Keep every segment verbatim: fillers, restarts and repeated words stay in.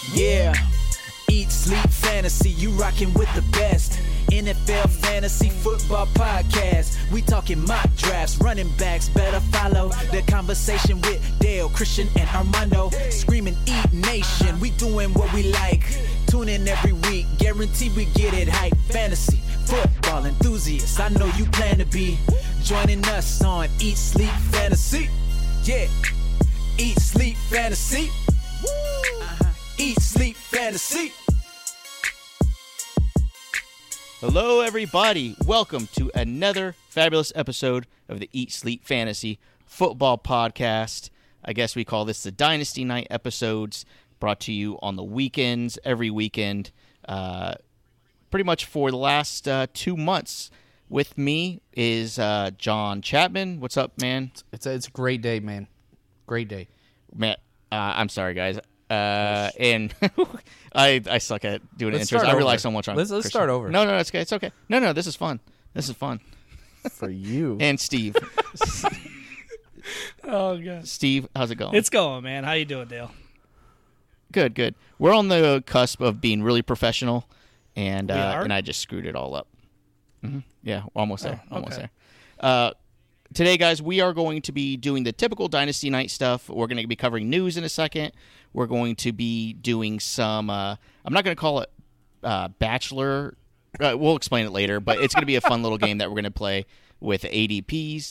Yeah, eat, sleep, fantasy, you rockin' with the best. N F L Fantasy Football Podcast. We talking mock drafts, running backs, better follow the conversation with Dale, Christian, and Armando. Screaming Eat Nation, we doing what we like. Tune in every week, guarantee we get it hype. Fantasy, football enthusiasts, I know you plan to be joining us on Eat, Sleep, Fantasy. Yeah, Eat, Sleep, Fantasy. Uh-huh. Eat, Sleep, Fantasy. Hello, everybody. Welcome to another fabulous episode of the Eat, Sleep, Fantasy Football Podcast. I guess we call this the Dynasty Night episodes, brought to you on the weekends, every weekend, uh, pretty much for the last uh, two months. With me is uh, John Chapman. What's up, man? It's a, it's a great day, man. Great day. Man, uh, I'm sorry, guys. Uh, and I I suck at doing Let's intros. I rely over. so much on Let's, let's Christian. start over. No, no, it's okay. It's okay. No, no, this is fun. This is fun. For you. And Steve. Oh, God. Steve, how's it going? It's going, man. How you doing, Dale? Good, good. We're on the cusp of being really professional, and We uh, are? and I just screwed it all up. Mm-hmm. Yeah, we're almost there. Oh, Almost okay. there. Uh, today, guys, we are going to be doing the typical Dynasty Night stuff. We're going to be covering news in a second. We're going to be doing some, uh, I'm not going to call it uh, Bachelor. Uh, we'll explain it later, but it's going to be a fun little game that we're going to play with A D Ps.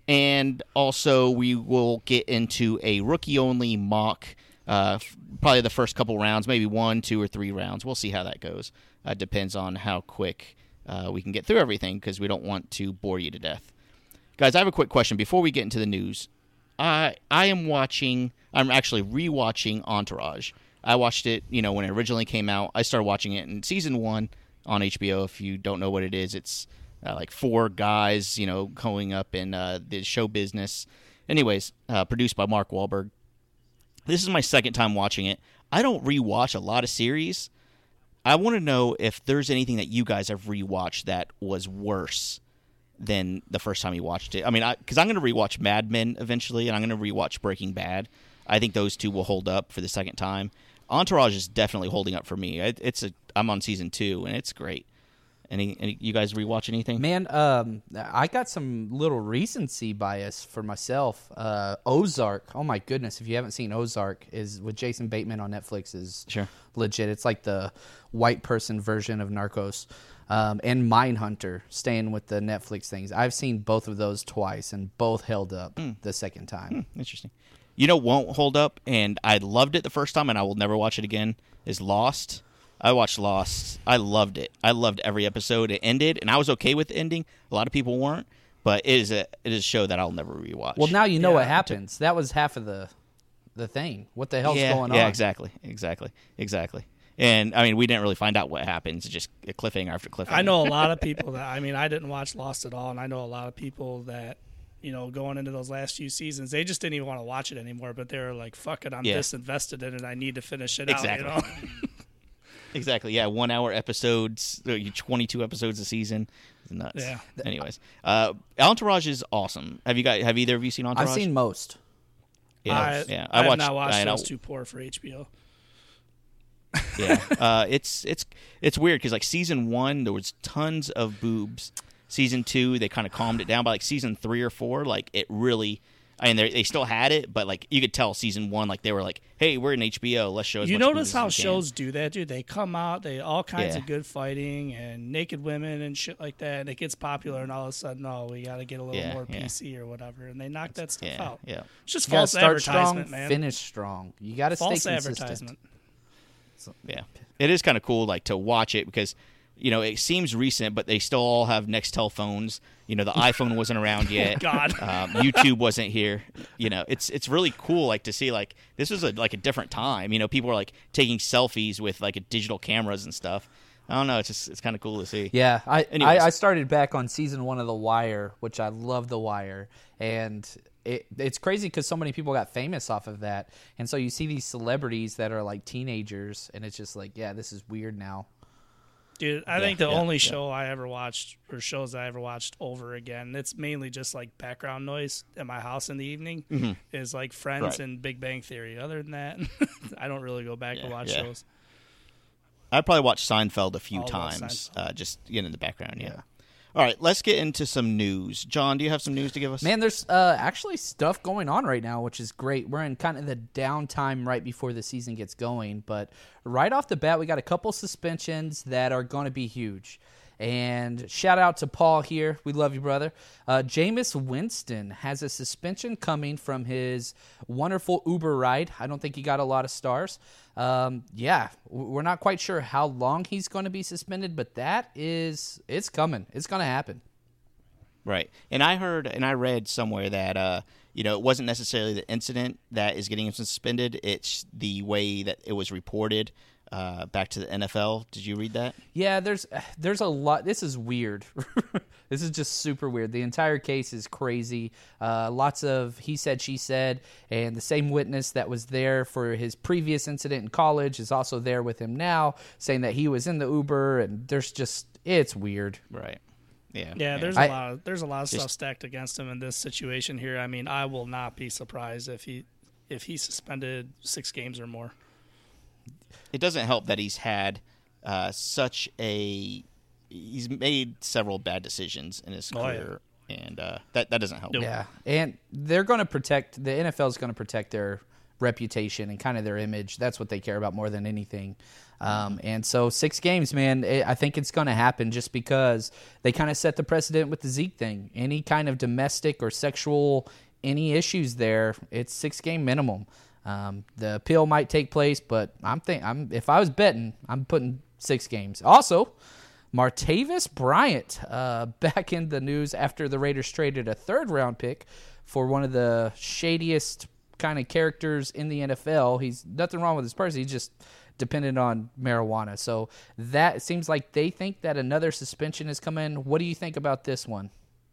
And also, we will get into a rookie-only mock, uh, f- probably the first couple rounds, maybe one, two, or three rounds. We'll see how that goes. Uh, depends on how quick uh, we can get through everything, because we don't want to bore you to death. Guys, I have a quick question before we get into the news. I I am watching, I'm actually rewatching Entourage. I watched it, you know, when it originally came out. I started watching it in season one on H B O. If you don't know what it is, it's uh, like four guys, you know, going up in uh, the show business. Anyways, uh, produced by Mark Wahlberg. This is my second time watching it. I don't rewatch a lot of series. I want to know if there's anything that you guys have rewatched that was worse than the first time you watched it. I mean, because I'm going to rewatch Mad Men eventually, and I'm going to rewatch Breaking Bad. I think those two will hold up for the second time. Entourage is definitely holding up for me. It, it's a I'm on season two, and it's great. Any, any you guys rewatch anything? Man, um, I got some little recency bias for myself. Uh, Ozark. Oh, my goodness. If you haven't seen Ozark, is with Jason Bateman on Netflix is Sure. legit. It's like the white person version of Narcos. Um, and Mindhunter, staying with the Netflix things. I've seen both of those twice, and both held up Mm. the second time. Hmm, interesting. You know, won't hold up, and I loved it the first time, and I will never watch it again. Is Lost. I watched Lost. I loved it. I loved every episode. It ended, and I was okay with the ending. A lot of people weren't, but it is a it is a show that I'll never rewatch. Well, now you know Yeah. what happens. That was half of the the thing. What the hell's yeah, going yeah, on? exactly, exactly, exactly. And I mean, we didn't really find out what happens. It's just a cliffhanger after cliffhanger. I know a lot of people that, I mean, I didn't watch Lost at all, and I know a lot of people that, you know, going into those last few seasons, they just didn't even want to watch it anymore, but they were like, fuck it, I'm Yeah. disinvested in it, I need to finish it Exactly. out, you know? Exactly. Yeah, one hour episodes, uh, twenty-two episodes a season. It's nuts. Yeah. Anyways, uh, Entourage is awesome. Have you guys? Have either of you seen Entourage? I've seen most. Yeah, I, yeah. I, I watched. have not watched I it. I know. was too poor for H B O. Yeah, uh, it's it's it's weird because like season one there was tons of boobs. Season two they kind of calmed it down, but like season three or four, like it really. I mean, they they still had it, but like you could tell season one, like they were like, "Hey, we're in H B O. Let's show." As You much notice boobs how as we shows can. do that, dude? They come out, they all kinds Yeah. of good fighting and naked women and shit like that, and it gets popular, and all of a sudden, oh, we got to get a little Yeah, more yeah. P C or whatever, and they knock that stuff Yeah, out. yeah. It's just You gotta false start advertisement, strong, man. finish strong. You got to stay False consistent. advertisement. Yeah, it is kind of cool, like to watch it because you know it seems recent, but they still all have Nextel phones. You know, the iPhone wasn't around yet. God. um, YouTube wasn't here. You know, it's it's really cool, like to see like this was a like a different time. You know, people are like taking selfies with like a digital cameras and stuff. I don't know. It's just it's kind of cool to see. Yeah, I, I Anyways. I started back on season one of The Wire, which I love The Wire, and it it's crazy because so many people got famous off of that, and so you see these celebrities that are like teenagers, and it's just like, yeah, this is weird now. Dude, I Yeah, think the yeah, only yeah. show I ever watched, or shows I ever watched over again, it's mainly just like background noise at my house in the evening, Mhm. is like Friends Right. and Big Bang Theory. Other than that, I don't really go back Yeah, to watch yeah. shows. I probably watched Seinfeld a few I'll watch times, Seinfeld. uh, just you know, in the background. Yeah. Yeah. All right, let's get into some news. John, do you have some news to give us? Man, there's uh, actually stuff going on right now, which is great. We're in kind of the downtime right before the season gets going, but right off the bat, we got a couple suspensions that are going to be huge. And shout out to Paul here. We love you, brother. Uh, Jameis Winston has a suspension coming from his wonderful Uber ride. I don't think he got a lot of stars. Um, yeah, w- we're not quite sure how long he's going to be suspended, but that is, it's coming. It's going to happen. Right. And I heard and I read somewhere that uh, you know, it wasn't necessarily the incident that is getting him suspended, it's the way that it was reported uh, back to the N F L. Did you read that? Yeah, there's there's a lot. This is weird. This is just super weird. The entire case is crazy. Uh, lots of he said, she said, and the same witness that was there for his previous incident in college is also there with him now, saying that he was in the Uber, and there's just, it's weird. Right. Yeah. Yeah, there's I- a lot of there's a lot of Just- stuff stacked against him in this situation here. I mean, I will not be surprised if he if he's suspended six games or more. It doesn't help that he's had uh, such a he's made several bad decisions in his Oh, yeah. career, and uh, that that doesn't help. Nope. Yeah, and they're going to protect, the N F L is going to protect their reputation and kind of their image. That's what they care about more than anything. Um, and so six games, man, it, I think it's going to happen just because they kind of set the precedent with the Zeke thing. Any kind of domestic or sexual, any issues there, it's six game minimum. Um, the appeal might take place, but I'm think I'm if I was betting, I'm putting six games. Also, Martavis Bryant uh, back in the news after the Raiders traded a third round pick for one of the shadiest kind of characters in the N F L. He's nothing wrong with his person. He's just dependent on marijuana. So that it seems like they think that another suspension is coming. What do you think about this one?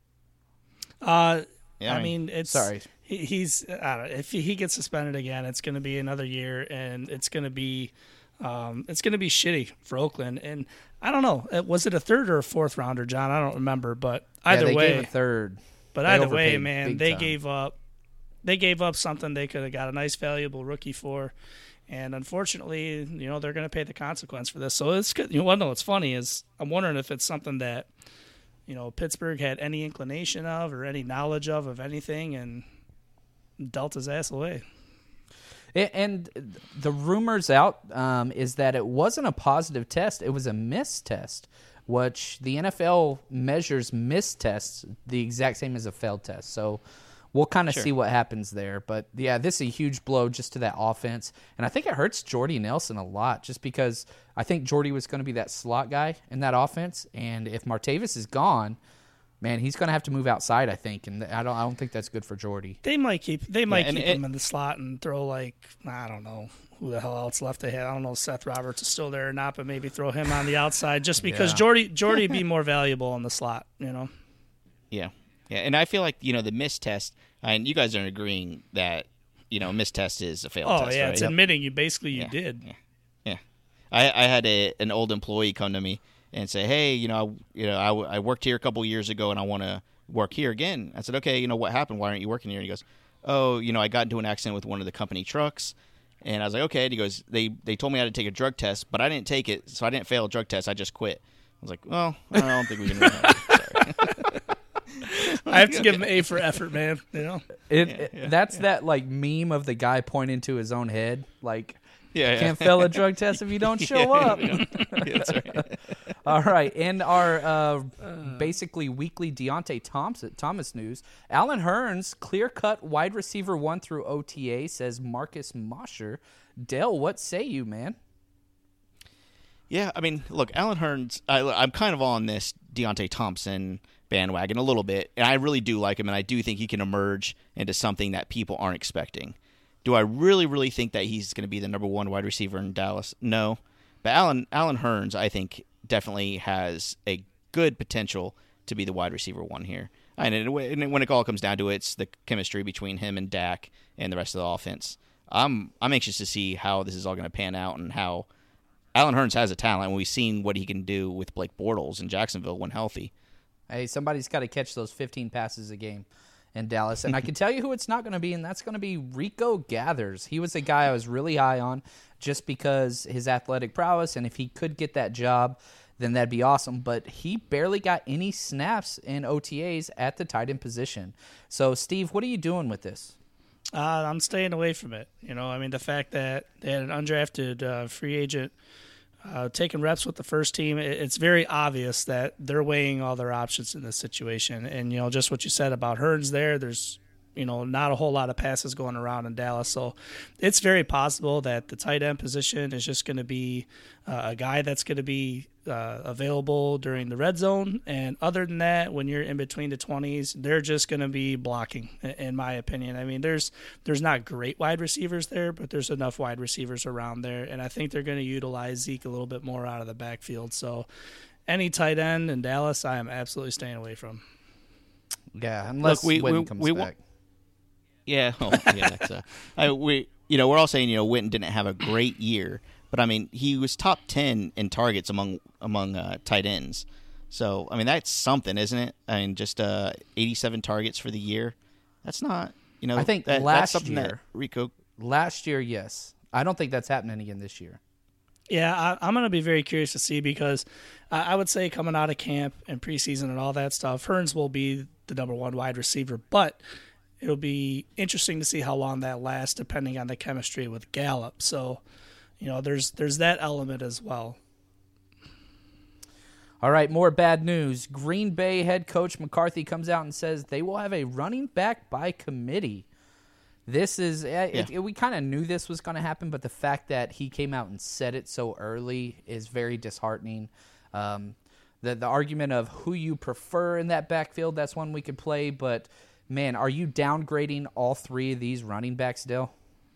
Uh, Yeah, I I mean, it's Sorry. He, he's I don't know, if he gets suspended again, it's going to be another year, and it's going to be um, it's going to be shitty for Oakland. And I don't know, uh, was it a third or a fourth rounder, John? I don't remember, but either yeah, they way, gave a third. but They either way, overpaid man, big they time. gave up they gave up something they could have got a nice, valuable rookie for. And unfortunately, you know, they're going to pay the consequence for this. So it's good. You know what? No, what's funny is I'm wondering if it's something that, you know, Pittsburgh had any inclination of or any knowledge of of anything and dealt his ass away. A- And the rumors out um, is that it wasn't a positive test; it was a missed test, which the N F L measures missed tests the exact same as a failed test. So we'll kind of Sure. see what happens there. But yeah, this is a huge blow just to that offense, and I think it hurts Jordy Nelson a lot, just because I think Jordy was going to be that slot guy in that offense, and if Martavis is gone, man, he's going to have to move outside, I think, and I don't, I don't think that's good for Jordy. They might keep they might and keep it- him in the slot and throw like I don't know who the hell else left they had. I don't know if Seth Roberts is still there or not, but maybe throw him on the outside just because Yeah. Jordy Jordy be more valuable in the slot. You know. Yeah, yeah, and I feel like you know the missed test, and you guys are agreeing that you know missed test is a failed Oh test, yeah, right? it's admitting you basically you Yeah, did. Yeah, yeah. I I had a an old employee come to me and say, hey, you know, I, you know, I, w- I worked here a couple years ago and I want to work here again. I said, okay, you know, what happened? Why aren't you working here? And he goes, oh, you know, I got into an accident with one of the company trucks. And I was like, okay. And he goes, they they told me I had to take a drug test, but I didn't take it, so I didn't fail a drug test. I just quit. I was like, well, I don't think we can. Really Sorry. I have to give him A for effort, man. You know. It, Yeah, it- yeah, that's that like meme of the guy pointing to his own head, like Yeah, yeah. can't fail a drug test if you don't show up. Yeah, that's right. All right, and our uh, basically weekly Deontay Thompson, Thomas news. Alan Hearns, clear-cut wide receiver one through O T A, says Marcus Mosher. Dale, what say you, man? Yeah, I mean, look, Alan Hearns, I, I'm kind of on this Deontay Thompson bandwagon a little bit, and I really do like him, and I do think he can emerge into something that people aren't expecting. Do I really, really think that he's going to be the number one wide receiver in Dallas? No. But Alan, Alan Hearns, I think, definitely has a good potential to be the wide receiver one here. And it- and when it all comes down to it, it's the chemistry between him and Dak and the rest of the offense. I'm I'm anxious to see how this is all going to pan out and how Allen Hurns has a talent, and we've seen what he can do with Blake Bortles in Jacksonville when healthy. Hey, somebody's got to catch those fifteen passes a game in Dallas. And I can tell you who it's not going to be, and that's going to be Rico Gathers. He was a guy I was really high on just because his athletic prowess, and if he could get that job, then that'd be awesome. But he barely got any snaps in O T As at the tight end position. So, Steve, what are you doing with this? Uh, I'm staying away from it. You know, I mean, the fact that they had an undrafted uh, free agent uh, taking reps with the first team, it, it's very obvious that they're weighing all their options in this situation. And, you know, just what you said about Hurns there, there's, you know, not a whole lot of passes going around in Dallas. So it's very possible that the tight end position is just going to be uh, a guy that's going to be uh, available during the red zone. And other than that, when you're in between the twenties, they're just going to be blocking, in my opinion. I mean, there's there's not great wide receivers there, but there's enough wide receivers around there. And I think they're going to utilize Zeke a little bit more out of the backfield. So any tight end in Dallas, I am absolutely staying away from. Yeah, unless Look, we, Witten we, comes we, back. Yeah, oh, yeah. That's a, I, we, you know, we're all saying, you know, Witten didn't have a great year, but I mean, he was top ten in targets among among uh, tight ends. So I mean, that's something, isn't it? I mean, just uh, eighty-seven targets for the year. That's not, you know. I think that, last that's something year, that Rico. Last year, yes. I don't think that's happening again this year. Yeah, I, I'm going to be very curious to see because uh, I would say coming out of camp and preseason and all that stuff, Hurns will be the number one wide receiver, but it'll be interesting to see how long that lasts depending on the chemistry with Gallup. So, you know, there's there's that element as well. All right, more bad news. Green Bay head coach McCarthy comes out and says they will have a running back by committee. This is, yeah. it, it, we kind of knew this was going to happen, but the fact that he came out and said it so early is very disheartening. Um, the, the argument of who you prefer in that backfield, that's one we could play, but man, are you downgrading all three of these running backs, Dale?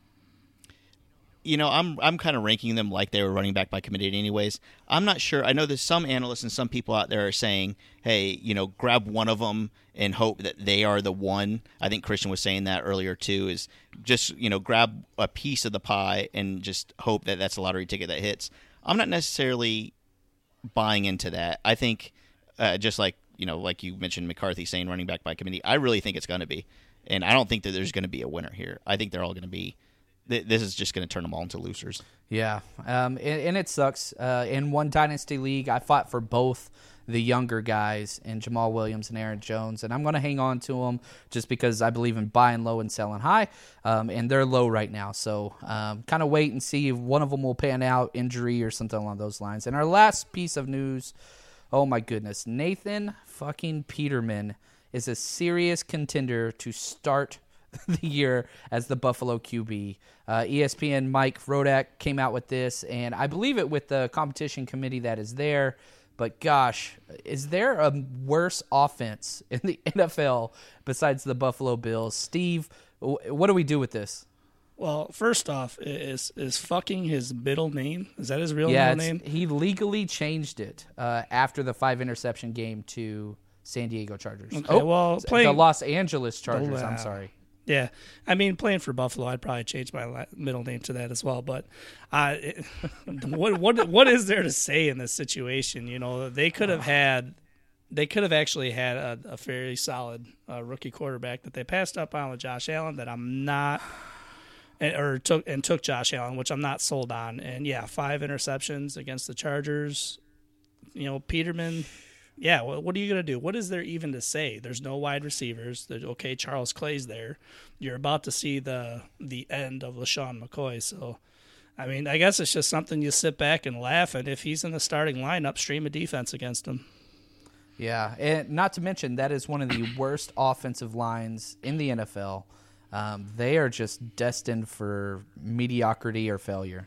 You know, I'm I'm kind of ranking them like they were running back by committee anyways. I'm not sure. I know there's some analysts and some people out there are saying, hey, you know, grab one of them and hope that they are the one. I think Christian was saying that earlier too, is just, you know, grab a piece of the pie and just hope that that's a lottery ticket that hits. I'm not necessarily buying into that. I think uh, just like, you know, like you mentioned McCarthy saying running back by committee, I really think it's going to be. And I don't think that there's going to be a winner here. I think they're all going to be this is just going to turn them all into losers. Yeah, um, and, and it sucks. Uh, in one dynasty league, I fought for both the younger guys in Jamal Williams and Aaron Jones, and I'm going to hang on to them just because I believe in buying low and selling high, um, and they're low right now. So um, kind of wait and see if one of them will pan out, injury or something along those lines. And our last piece of news, oh my goodness, Nathan fucking Peterman is a serious contender to start the year as the Buffalo Q B. Uh, E S P N Mike Rodak came out with this, and I believe it with the competition committee that is there. But gosh, is there a worse offense in the N F L besides the Buffalo Bills? Steve, what do we do with this? Well, first off, is is fucking his middle name? Is that his real yeah, middle name? He legally changed it uh, after the five interception game to San Diego Chargers. Okay, oh, well, playing, the Los Angeles Chargers. Oh, I'm wow. sorry. Yeah, I mean, playing for Buffalo, I'd probably change my middle name to that as well. But uh, it, what what what is there to say in this situation? You know, they could have had, they could have actually had a, a fairly solid uh, rookie quarterback that they passed up on with Josh Allen. That I'm not, or took and took Josh Allen, which I'm not sold on. And yeah, five interceptions against the Chargers. You know, Peterman. Yeah, well, what are you going to do? What is there even to say? There's no wide receivers. There's, okay, Charles Clay's there. You're about to see the the end of LaShawn McCoy. So, I mean, I guess it's just something you sit back and laugh at. If he's in the starting lineup, stream a defense against him. Yeah, and not to mention that is one of the worst offensive lines in the N F L. Um, they are just destined for mediocrity or failure.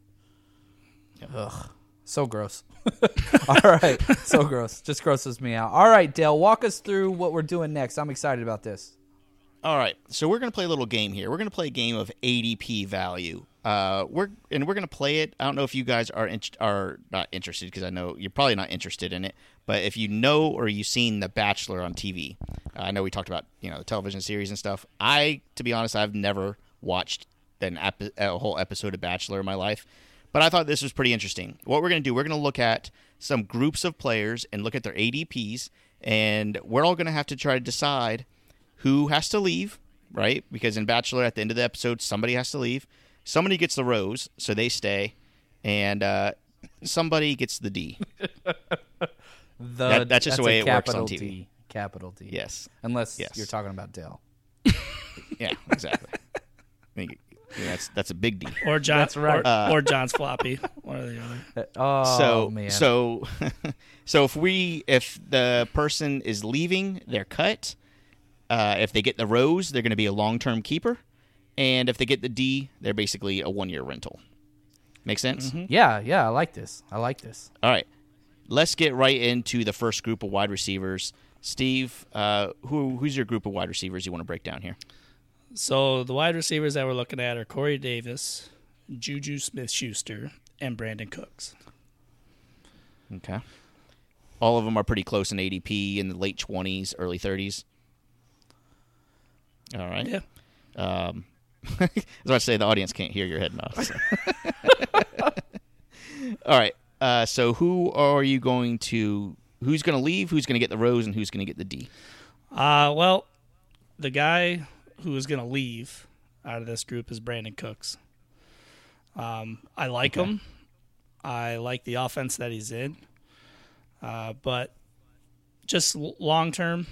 Yep. Ugh, so gross. All right, so gross. Just grosses me out. All right, Dale, walk us through what we're doing next. I'm excited about this. All right, so we're going to play a little game here. We're going to play a game of A D P value. Uh, we're and we're going to play it. I don't know if you guys are in, are not interested because I know you're probably not interested in it. But if you know or you've seen The Bachelor on T V, uh, I know we talked about you know the television series and stuff. I, to be honest, I've never watched an ep- a whole episode of Bachelor in my life. But I thought this was pretty interesting. What we're going to do, we're going to look at some groups of players and look at their A D Ps, and we're all going to have to try to decide who has to leave, right? Because in Bachelor, at the end of the episode, somebody has to leave. Somebody gets the rose, so they stay, and uh, somebody gets the D. The, That- that's just the a way it works on capital T V. D. Capital D. Yes. Unless Yes. you're talking about Dell. Yeah, exactly. I think yeah, that's that's a big D. Or John, That's right. or, Uh, or John's floppy, one or the other. Uh, Oh, so man. so so if we if the person is leaving, they're cut. Uh, if they get the rose, they're going to be a long-term keeper, and if they get the D, they're basically a one-year rental. Make sense? Yeah, yeah, I like this. I like this. All right, let's get right into the first group of wide receivers. Steve, uh, who who's your group of wide receivers you want to break down here? So the wide receivers that we're looking at are Corey Davis, Juju Smith-Schuster, and Brandon Cooks. Okay. All of them are pretty close in A D P, in the late twenties, early thirties. All right. Yeah. Um, I was about to say the audience can't hear your head nods. So. All right. Uh, so who are you going to? Who's going to leave? Who's going to get the rose? And who's going to get the D? Uh, well, the guy who is going to leave out of this group is Brandon Cooks. Um, I like Okay. him. I like the offense that he's in. Uh, but just l- long term,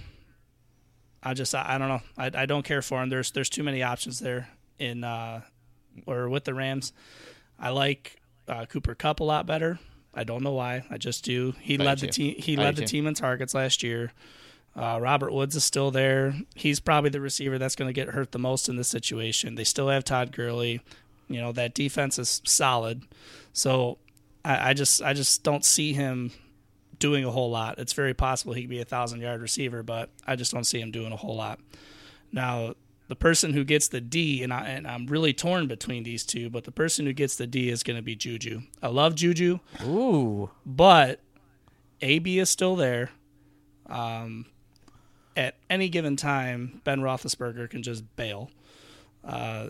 I just I, I don't know. I, I don't care for him. There's there's too many options there in uh, or with the Rams. I like uh, Cooper Kupp a lot better. I don't know why. I just do. He I led do the too. team. He I led do the too. team in targets last year. Uh, Robert Woods is still there. He's probably the receiver that's going to get hurt the most in this situation. They still have Todd Gurley. You know, that defense is solid. So I, I just I just don't see him doing a whole lot. It's very possible he could be a thousand yard receiver, but I just don't see him doing a whole lot. Now, the person who gets the D, and, I, and I'm really torn between these two, but the person who gets the D is going to be Juju. I love Juju, Ooh. but A B is still there. Um, at any given time, Ben Roethlisberger can just bail. Uh,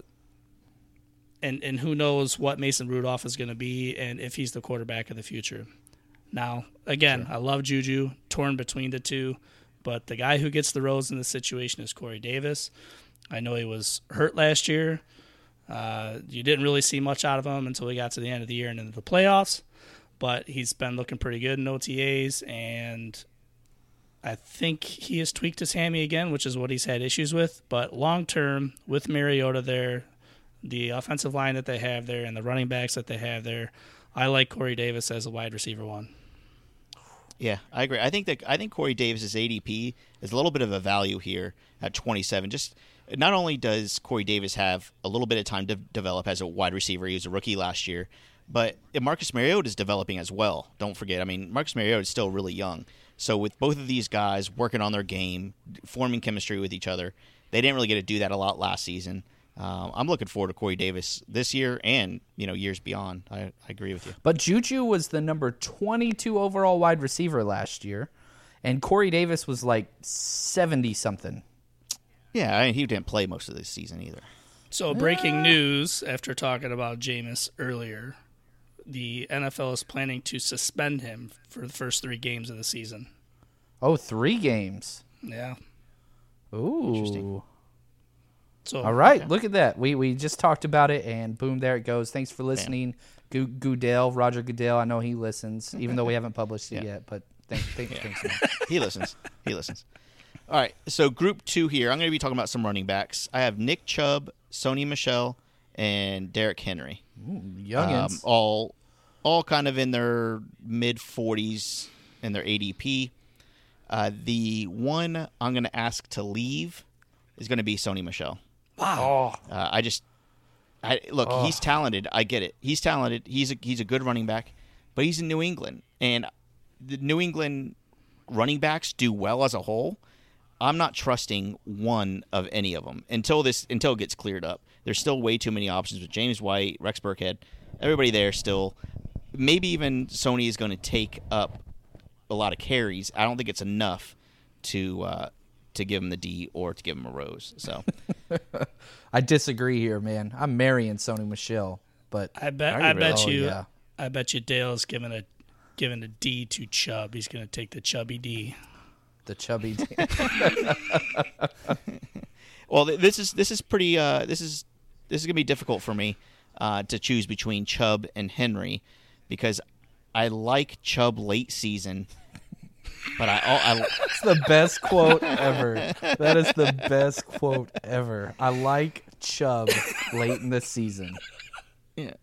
and, and who knows what Mason Rudolph is going to be and if he's the quarterback of the future. Now, again, I love Juju, torn between the two, but the guy who gets the rose in this situation is Corey Davis. I know he was hurt last year. Uh, you didn't really see much out of him until we got to the end of the year and into the playoffs, but he's been looking pretty good in O T As, and I think he has tweaked his hammy again, which is what he's had issues with. But long-term, with Mariota there, the offensive line that they have there, and the running backs that they have there, I like Corey Davis as a wide receiver one. Yeah, I agree. I think that I think Corey Davis's A D P is a little bit of a value here at twenty-seven. Just not only does Corey Davis have a little bit of time to develop as a wide receiver, he was a rookie last year, but Marcus Mariota is developing as well. Don't forget, I mean, Marcus Mariota is still really young. So with both of these guys working on their game, forming chemistry with each other, they didn't really get to do that a lot last season. Um, I'm looking forward to Corey Davis this year and you know years beyond. I, I agree with you. But Juju was the number twenty-two overall wide receiver last year, and Corey Davis was like seventy-something. Yeah, I mean, he didn't play most of this season either. So breaking news, after talking about Jameis earlier, the N F L is planning to suspend him for the first three games of the season. Oh, three games. Yeah. Ooh. Interesting. So All right, look at that. We we just talked about it, and boom, there it goes. Thanks for listening, Gu- Goodell, Roger Goodell. I know he listens, even though we haven't published it Yeah. yet. But thank, thank, thanks, man. He listens. He listens. All right, so group two here. I'm going to be talking about some running backs. I have Nick Chubb, Sony Michel, and Derrick Henry. Youngins. Um, all, all kind of in their mid forties in their A D P. Uh, the one I'm going to ask to leave is going to be Sony Michel. oh, Uh, I just, I look. He's talented. I get it. He's talented. He's a he's a good running back, but he's in New England, and the New England running backs do well as a whole. I'm not trusting one of any of them until this until it gets cleared up. There's still way too many options with James White, Rex Burkhead, everybody there still. Maybe even Sony is going to take up a lot of carries. I don't think it's enough to uh, to give him the D or to give him a rose. So. I disagree here, man. I'm marrying Sony Michel. But I bet. Are you I bet really? you. Oh, yeah. I bet you Dale's giving a giving a D to Chubb. He's going to take the chubby D. the chubby. Well, th- this is this is pretty. Uh, this is this is gonna be difficult for me uh, to choose between Chubb and Henry because I like Chubb late season, but I, I That's the best quote ever. That is the best quote ever. I like Chubb late in the season. yeah.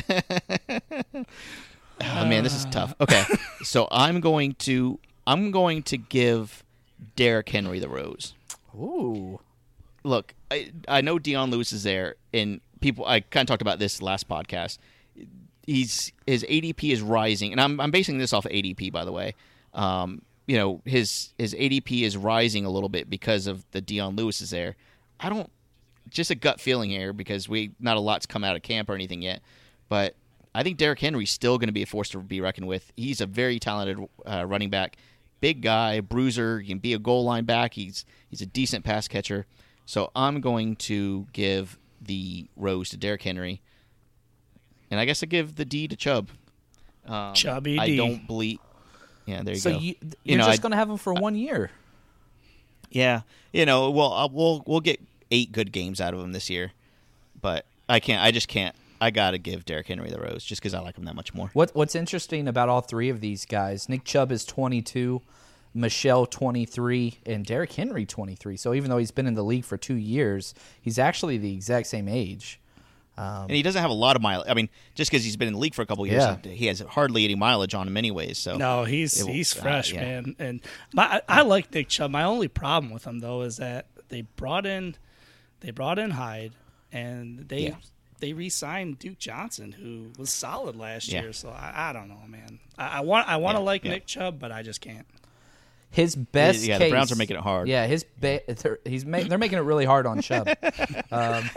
Oh man, this is tough. Okay, so I'm going to I'm going to give Derrick Henry the rose. Ooh. Look, I, I know Dion Lewis is there, and people. I kind of talked about this last podcast. He's his A D P is rising, and I'm I'm basing this off of A D P, by the way. Um, you know, his his A D P is rising a little bit because of the Dion Lewis is there. I don't just a gut feeling here because we not a lot's come out of camp or anything yet, but I think Derrick Henry's still going to be a force to be reckoned with. He's a very talented uh, running back, big guy, bruiser. He can be a goal line back. He's he's a decent pass catcher. So I'm going to give the rose to Derrick Henry, and I guess I give the D to Chubb. Um, Chubby I D. don't believe. Yeah, there you So go. you, You you're know, just I- going to have him for one year. Yeah, you know, well, uh, we'll we'll get eight good games out of him this year, but I can't. I just can't. I gotta give Derrick Henry the rose just because I like him that much more. What What's interesting about all three of these guys, Nick Chubb is twenty-two, Michelle twenty-three, and Derrick Henry twenty-three. So even though he's been in the league for two years, he's actually the exact same age. Um, And he doesn't have a lot of mileage. I mean, just because he's been in the league for a couple years, Yeah. he has hardly any mileage on him anyways. So No, he's It will- he's uh, fresh, yeah. man. And my, I, I like Nick Chubb. My only problem with him though is that they brought in they brought in Hyde, and they Yeah. they re-signed Duke Johnson, who was solid last Yeah. year. So I, I don't know, man. I, I want I want to Yeah, like yeah. Nick Chubb, but I just can't. His best Yeah, the case, Browns are making it hard. Yeah, his ba- they're, he's ma- they're making it really hard on Chubb. um,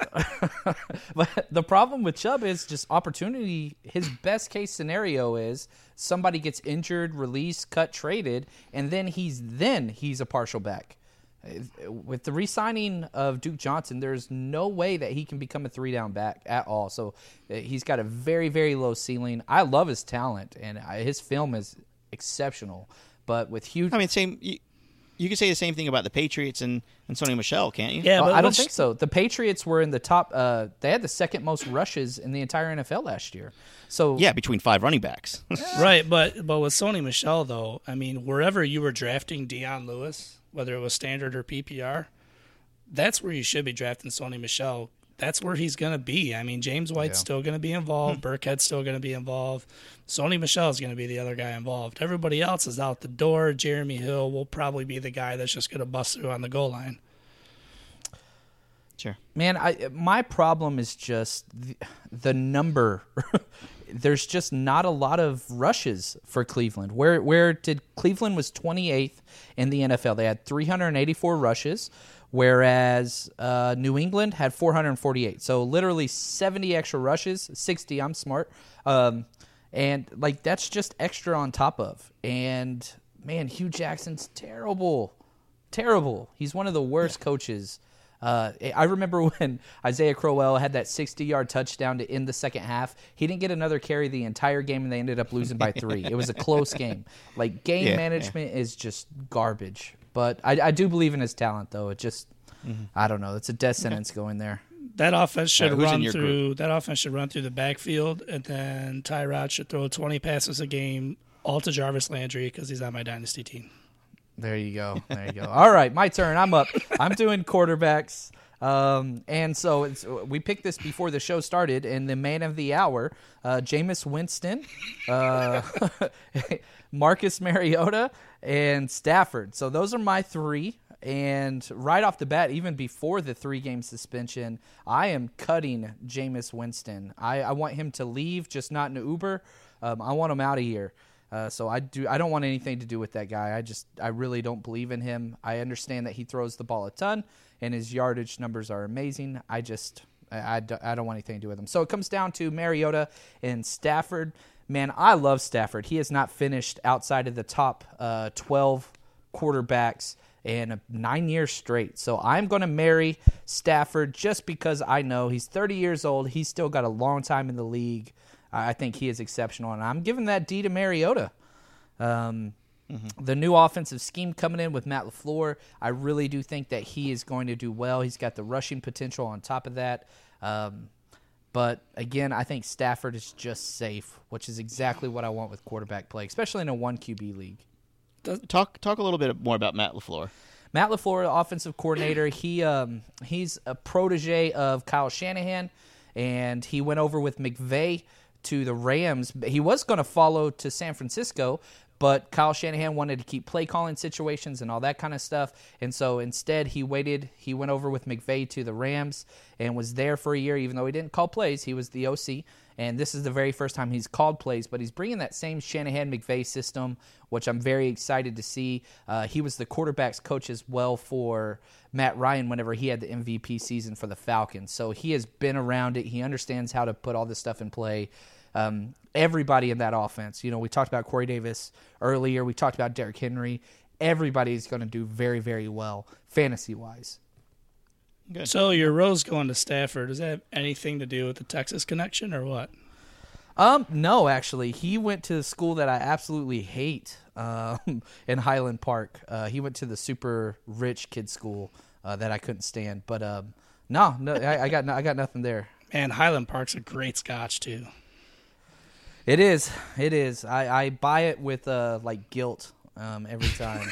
but the problem with Chubb is just opportunity. His best case scenario is somebody gets injured, released, cut, traded, and then he's then he's a partial back. With the re-signing of Duke Johnson, there's no way that he can become a three-down back at all. So uh, he's got a very, very low ceiling. I love his talent, and I, his film is exceptional. But with huge, I mean, same. You, you could say the same thing about the Patriots and, and Sony Michel, can't you? Yeah, Oh, but I don't let's- think so. The Patriots were in the top. Uh, they had the second most rushes in the entire N F L last year. So Yeah, between five running backs. Right, but but with Sony Michel though, I mean, wherever you were drafting Dion Lewis, whether it was standard or P P R, that's where you should be drafting Sony Michel. That's where he's going to be. I mean, James White's Yeah. still going to be involved. Burkhead's still going to be involved. Sony Michel is going to be the other guy involved. Everybody else is out the door. Jeremy Hill will probably be the guy that's just going to bust through on the goal line. Sure. man, I my problem is just the, the number. There's just not a lot of rushes for Cleveland. Where where did Cleveland was twenty-eighth in the N F L? They had three hundred eighty-four rushes, whereas uh, New England had four hundred forty-eight. So literally seventy extra rushes, sixty. I'm smart, um, and like that's just extra on top of. And man, Hugh Jackson's terrible, terrible. He's one of the worst coaches. Uh, I remember when Isaiah Crowell had that sixty-yard touchdown to end the second half. He didn't get another carry the entire game, and they ended up losing by three. It was a close game. Like, game Yeah, management is just garbage. But I, I do believe in his talent, though. It just, Mm-hmm. I don't know. It's a death sentence going there. That offense should Uh, who's in run your through. That offense should run through the backfield, and then Tyrod should throw twenty passes a game, all to Jarvis Landry because he's on my dynasty team. There you go. There you go. All right, my turn. I'm up. I'm doing quarterbacks. Um, and so it's, we picked this before the show started, and the man of the hour, uh, Jameis Winston, uh, Marcus Mariota, and Stafford. So those are my three. And right off the bat, even before the three-game suspension, I am cutting Jameis Winston. I, I want him to leave, just not in an Uber. Um, I want him out of here. Uh, so I do. I don't want anything to do with that guy. I just, I really don't believe in him. I understand that he throws the ball a ton, and his yardage numbers are amazing. I just, I, I, don't- I don't want anything to do with him. So it comes down to Mariota and Stafford. Man, I love Stafford. He has not finished outside of the top uh, twelve quarterbacks and nine years straight. So I'm going to marry Stafford just because I know he's thirty years old. He's still got a long time in the league. I think he is exceptional, and I'm giving that D to Mariota. Um, mm-hmm. The new offensive scheme coming in with Matt LaFleur, I really do think that he is going to do well. He's got the rushing potential on top of that. Um, but, again, I think Stafford is just safe, which is exactly what I want with quarterback play, especially in a one Q B league. Talk talk a little bit more about Matt LaFleur. Matt LaFleur, offensive coordinator, he um, he's a protege of Kyle Shanahan, and he went over with McVay to the Rams. He was going to follow to San Francisco, but Kyle Shanahan wanted to keep play calling situations and all that kind of stuff, and so instead he waited. He went over with McVay to the Rams and was there for a year, even though he didn't call plays. He was the O C, and this is the very first time he's called plays, but he's bringing that same Shanahan-McVay system, which I'm very excited to see. Uh, he was the quarterback's coach as well for Matt Ryan whenever he had the M V P season for the Falcons. So he has been around it. He understands how to put all this stuff in play. Um, everybody in that offense, you know, we talked about Corey Davis earlier. We talked about Derrick Henry. Everybody's going to do very, very well fantasy-wise. Good. So your Rose going to Stafford, does that have anything to do with the Texas connection or what? Um, no, actually. He went to the school that I absolutely hate um, in Highland Park. Uh, he went to the super rich kid school uh, that I couldn't stand. But um, no, no, I, I got no, I got nothing there. Man, Highland Park's a great scotch too. It is. It is. I, I buy it with uh, like guilt um, every time.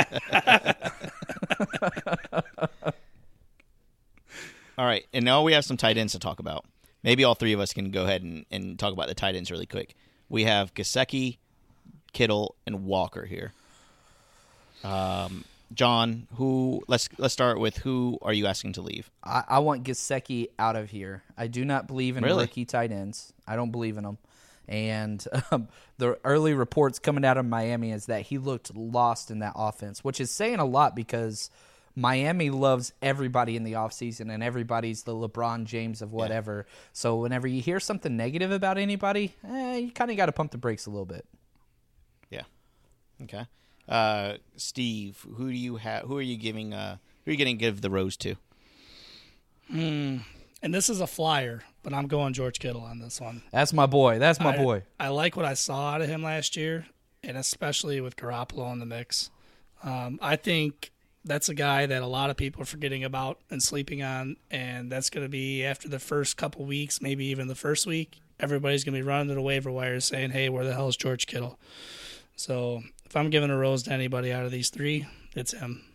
All right, and now we have some tight ends to talk about. Maybe all three of us can go ahead and, and talk about the tight ends really quick. We have Gesicki, Kittle, and Walker here. Um, John, who? Let's let's start with who are you asking to leave? I, I want Gesicki out of here. I do not believe in Really? rookie tight ends. I don't believe in them. And um, the early reports coming out of Miami is that he looked lost in that offense, which is saying a lot because Miami loves everybody in the offseason and everybody's the LeBron James of whatever. Yeah. So whenever you hear something negative about anybody, eh, you kind of got to pump the brakes a little bit. Yeah. Okay. Uh, Steve, who do you have? Who are you giving? Uh, who are you going to give the rose to? Hmm. And this is a flyer, but I'm going George Kittle on this one. That's my boy. That's my I, boy. I like what I saw out of him last year, and especially with Garoppolo in the mix. Um, I think that's a guy that a lot of people are forgetting about and sleeping on, and that's going to be after the first couple weeks, maybe even the first week, everybody's going to be running to the waiver wire saying, hey, where the hell is George Kittle? So if I'm giving a rose to anybody out of these three, it's him.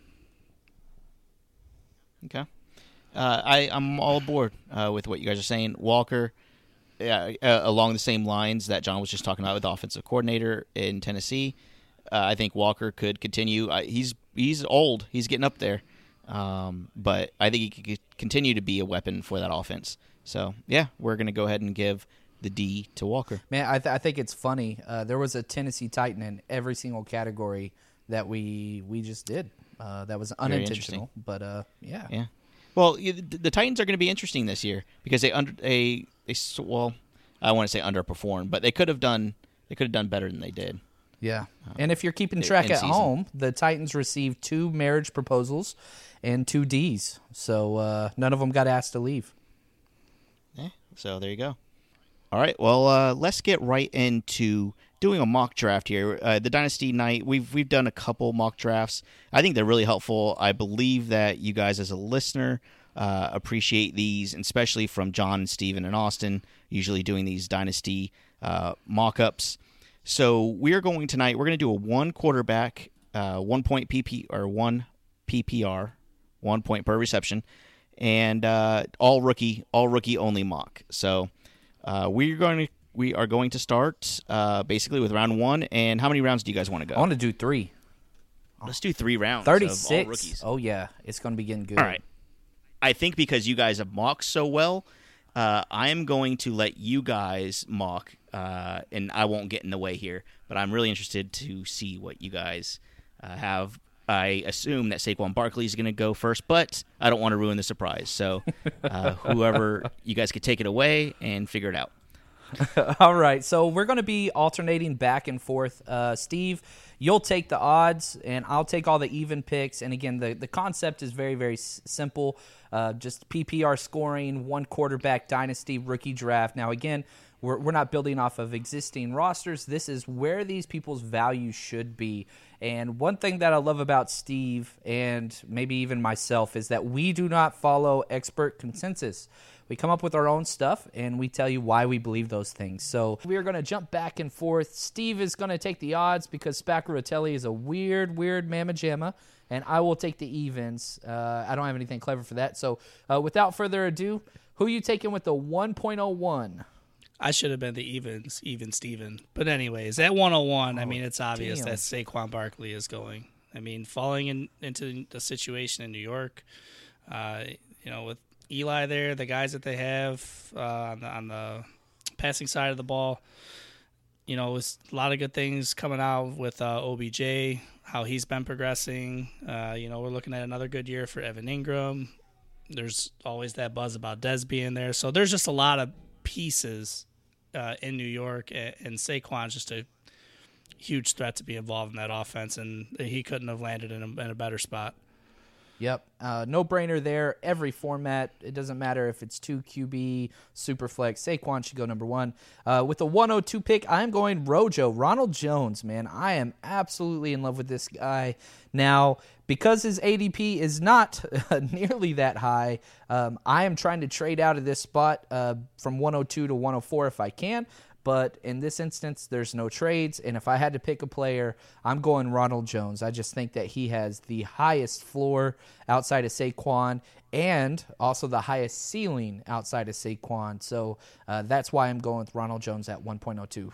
Okay. Uh, I, I'm all aboard uh, with what you guys are saying. Walker, uh, uh, along the same lines that John was just talking about with the offensive coordinator in Tennessee, uh, I think Walker could continue. Uh, he's he's old. He's getting up there. Um, but I think he could continue to be a weapon for that offense. So, yeah, we're going to go ahead and give the D to Walker. Man, I, th- I think it's funny. Uh, there was a Tennessee Titan in every single category that we we just did. Uh, that was unintentional. But, uh, yeah. Yeah. Well, the, the Titans are going to be interesting this year because they under they, they well, I want to say underperformed, but they could have done they could have done better than they did. Yeah, um, and if you're keeping track at season. home, the Titans received two marriage proposals and two Ds, so uh, none of them got asked to leave. Yeah, so there you go. All right, well, uh, let's get right into doing a mock draft here. Uh, the Dynasty Night, we've we've done a couple mock drafts. I think they're really helpful. I believe that you guys as a listener uh, appreciate these, especially from John, Steven, and Austin, usually doing these Dynasty uh, mock-ups. So we're going tonight, we're going to do a one quarterback, uh, one point P P, or one P P R, one point per reception, and uh, all rookie, all rookie only mock. So uh, we're going to We are going to start uh, basically with round one. And how many rounds do you guys want to go? I want to do three. Let's do three rounds. thirty-six. Of all rookies. Oh, yeah. It's going to be getting good. All right. I think because you guys have mocked so well, uh, I am going to let you guys mock, uh, and I won't get in the way here. But I'm really interested to see what you guys uh, have. I assume that Saquon Barkley is going to go first, but I don't want to ruin the surprise. So uh, whoever, you guys could take it away and figure it out. All right, so we're going to be alternating back and forth. Uh, Steve, you'll take the odds, and I'll take all the even picks. And again, the, the concept is very, very s- simple. Uh, just P P R scoring, one quarterback dynasty rookie draft. Now, again, we're, we're not building off of existing rosters. This is where these people's value should be. And one thing that I love about Steve and maybe even myself is that we do not follow expert consensus. We come up with our own stuff, and we tell you why we believe those things. So we are going to jump back and forth. Steve is going to take the odds because Spaccaratelli is a weird, weird mamma jamma, and I will take the evens. Uh, I don't have anything clever for that. So uh, without further ado, who are you taking with the one point oh one? I should have been the evens, even Steven. But anyways, at one oh one, oh, I mean, it's obvious damn. that Saquon Barkley is going. I mean, falling in, into the situation in New York, uh, you know, with Eli there, the guys that they have uh, on, the, on the passing side of the ball, you know, it's a lot of good things coming out with uh, O B J, how he's been progressing. Uh, you know, we're looking at another good year for Evan Ingram. There's always that buzz about Dez being there. So there's just a lot of pieces uh, in New York, and, and Saquon's just a huge threat to be involved in that offense, and he couldn't have landed in a, in a better spot. Yep. Uh, no-brainer there. Every format. It doesn't matter if it's two Q B, Superflex. Saquon should go number one. Uh, with the one oh two pick, I'm going Rojo. Ronald Jones, man. I am absolutely in love with this guy. Now, because his A D P is not uh, nearly that high, um, I am trying to trade out of this spot uh, from one oh two to one oh four if I can. But in this instance, there's no trades, and if I had to pick a player, I'm going Ronald Jones. I just think that he has the highest floor outside of Saquon and also the highest ceiling outside of Saquon. So uh, that's why I'm going with Ronald Jones at one point oh two.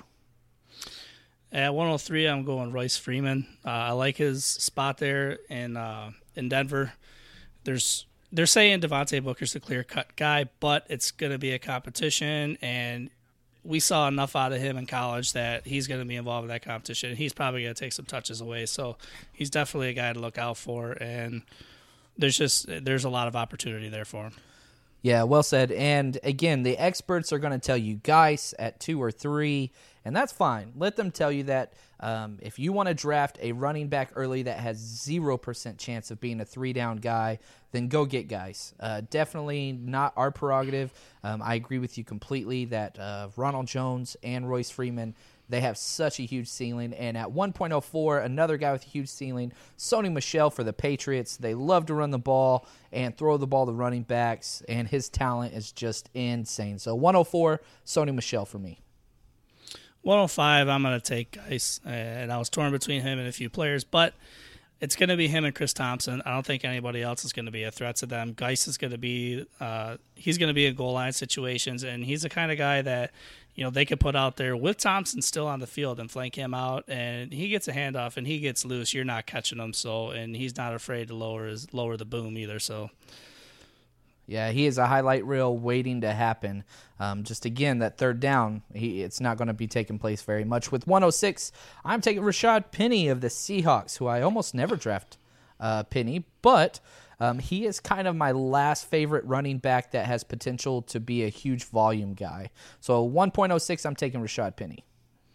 At one oh three, I'm going Royce Freeman. Uh, I like his spot there in uh, in Denver. There's they're saying Devontae Booker's the clear-cut guy, but it's going to be a competition, and we saw enough out of him in college that he's going to be involved in that competition. He's probably going to take some touches away, so he's definitely a guy to look out for, and there's just there's a lot of opportunity there for him. Yeah, well said. And again, the experts are going to tell you Geis at two or three, and that's fine. Let them tell you that. Um, if you want to draft a running back early that has zero percent chance of being a three-down guy, then go get Geis. Uh, definitely not our prerogative. Um, I agree with you completely that uh, Ronald Jones and Royce Freeman, they have such a huge ceiling. And at one point oh four, another guy with a huge ceiling, Sony Michel for the Patriots. They love to run the ball and throw the ball to running backs, and his talent is just insane. So one oh four, Sony Michel for me. one oh five, I'm going to take Geis, and I was torn between him and a few players, but it's going to be him and Chris Thompson. I don't think anybody else is going to be a threat to them. Geis is going to be uh, he's going to be in goal line situations, and he's the kind of guy that, you know, they could put out there with Thompson still on the field and flank him out, and he gets a handoff and he gets loose. You're not catching him, so and he's not afraid to lower his lower the boom either. So. Yeah, he is a highlight reel waiting to happen. Um, just again, that third down, he, it's not going to be taking place very much. With one oh six, I'm taking Rashad Penny of the Seahawks, who I almost never draft uh, Penny, but um, he is kind of my last favorite running back that has potential to be a huge volume guy. So one point oh six, I'm taking Rashad Penny.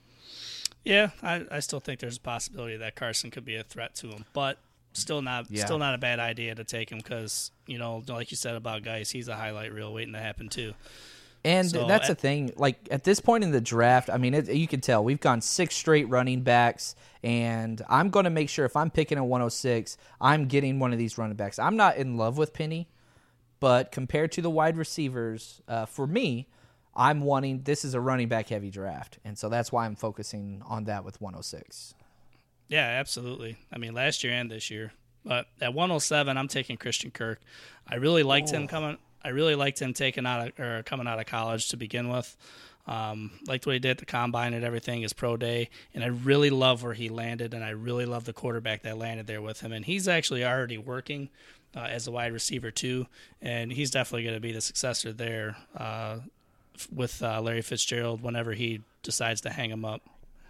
Yeah, I, I still think there's a possibility that Carson could be a threat to him, but Still not, yeah. still not a bad idea to take him because, you know, like you said about Geis, he's a highlight reel waiting to happen too. And so, that's the thing. Like at this point in the draft, I mean, it, you can tell we've gone six straight running backs, and I'm going to make sure if I'm picking a one oh six, I'm getting one of these running backs. I'm not in love with Penny, but compared to the wide receivers, uh, for me, I'm wanting this is a running back heavy draft, and so that's why I'm focusing on that with one oh six. Yeah, absolutely. I mean, last year and this year. But at one oh seven, I'm taking Christian Kirk. I really liked oh. him coming. I really liked him taking out of, or coming out of college to begin with. Um, liked what he did at the combine and everything, his pro day, and I really love where he landed, and I really love the quarterback that landed there with him. And he's actually already working uh, as a wide receiver too, and he's definitely going to be the successor there uh, with uh, Larry Fitzgerald whenever he decides to hang him up.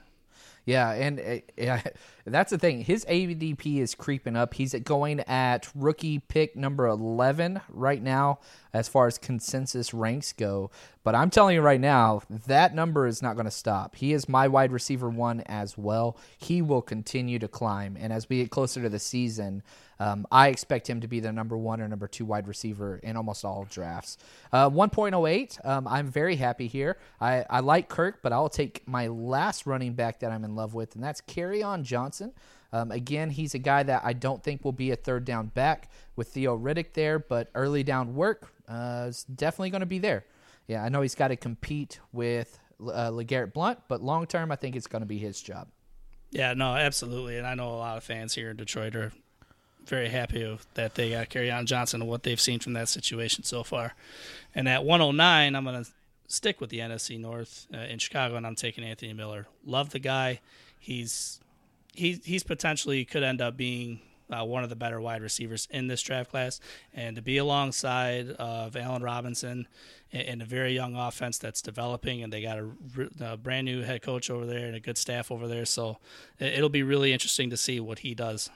Yeah, and uh, yeah, that's the thing. His A D P is creeping up. He's going at rookie pick number eleven right now as far as consensus ranks go. But I'm telling you right now, that number is not going to stop. He is my wide receiver one as well. He will continue to climb. And as we get closer to the season, um, I expect him to be the number one or number two wide receiver in almost all drafts. Uh, one point oh eight, um, I'm very happy here. I, I like Kirk, but I'll take my last running back that I'm in love with, and that's Kerryon Johnson. Um, again, he's a guy that I don't think will be a third down back with Theo Riddick there, but early down work uh, is definitely going to be there. Yeah, I know he's got to compete with uh, LeGarrette Blount, but long term, I think it's going to be his job. Yeah, no, absolutely. And I know a lot of fans here in Detroit are very happy that they got Kerryon Johnson and what they've seen from that situation so far. And at one oh nine, I'm going to stick with the N F C North uh, in Chicago, and I'm taking Anthony Miller. Love the guy. He's he, he's potentially could end up being uh, one of the better wide receivers in this draft class, and to be alongside of Allen Robinson in a very young offense that's developing, and they got a, a brand new head coach over there and a good staff over there, so it'll be really interesting to see what he does.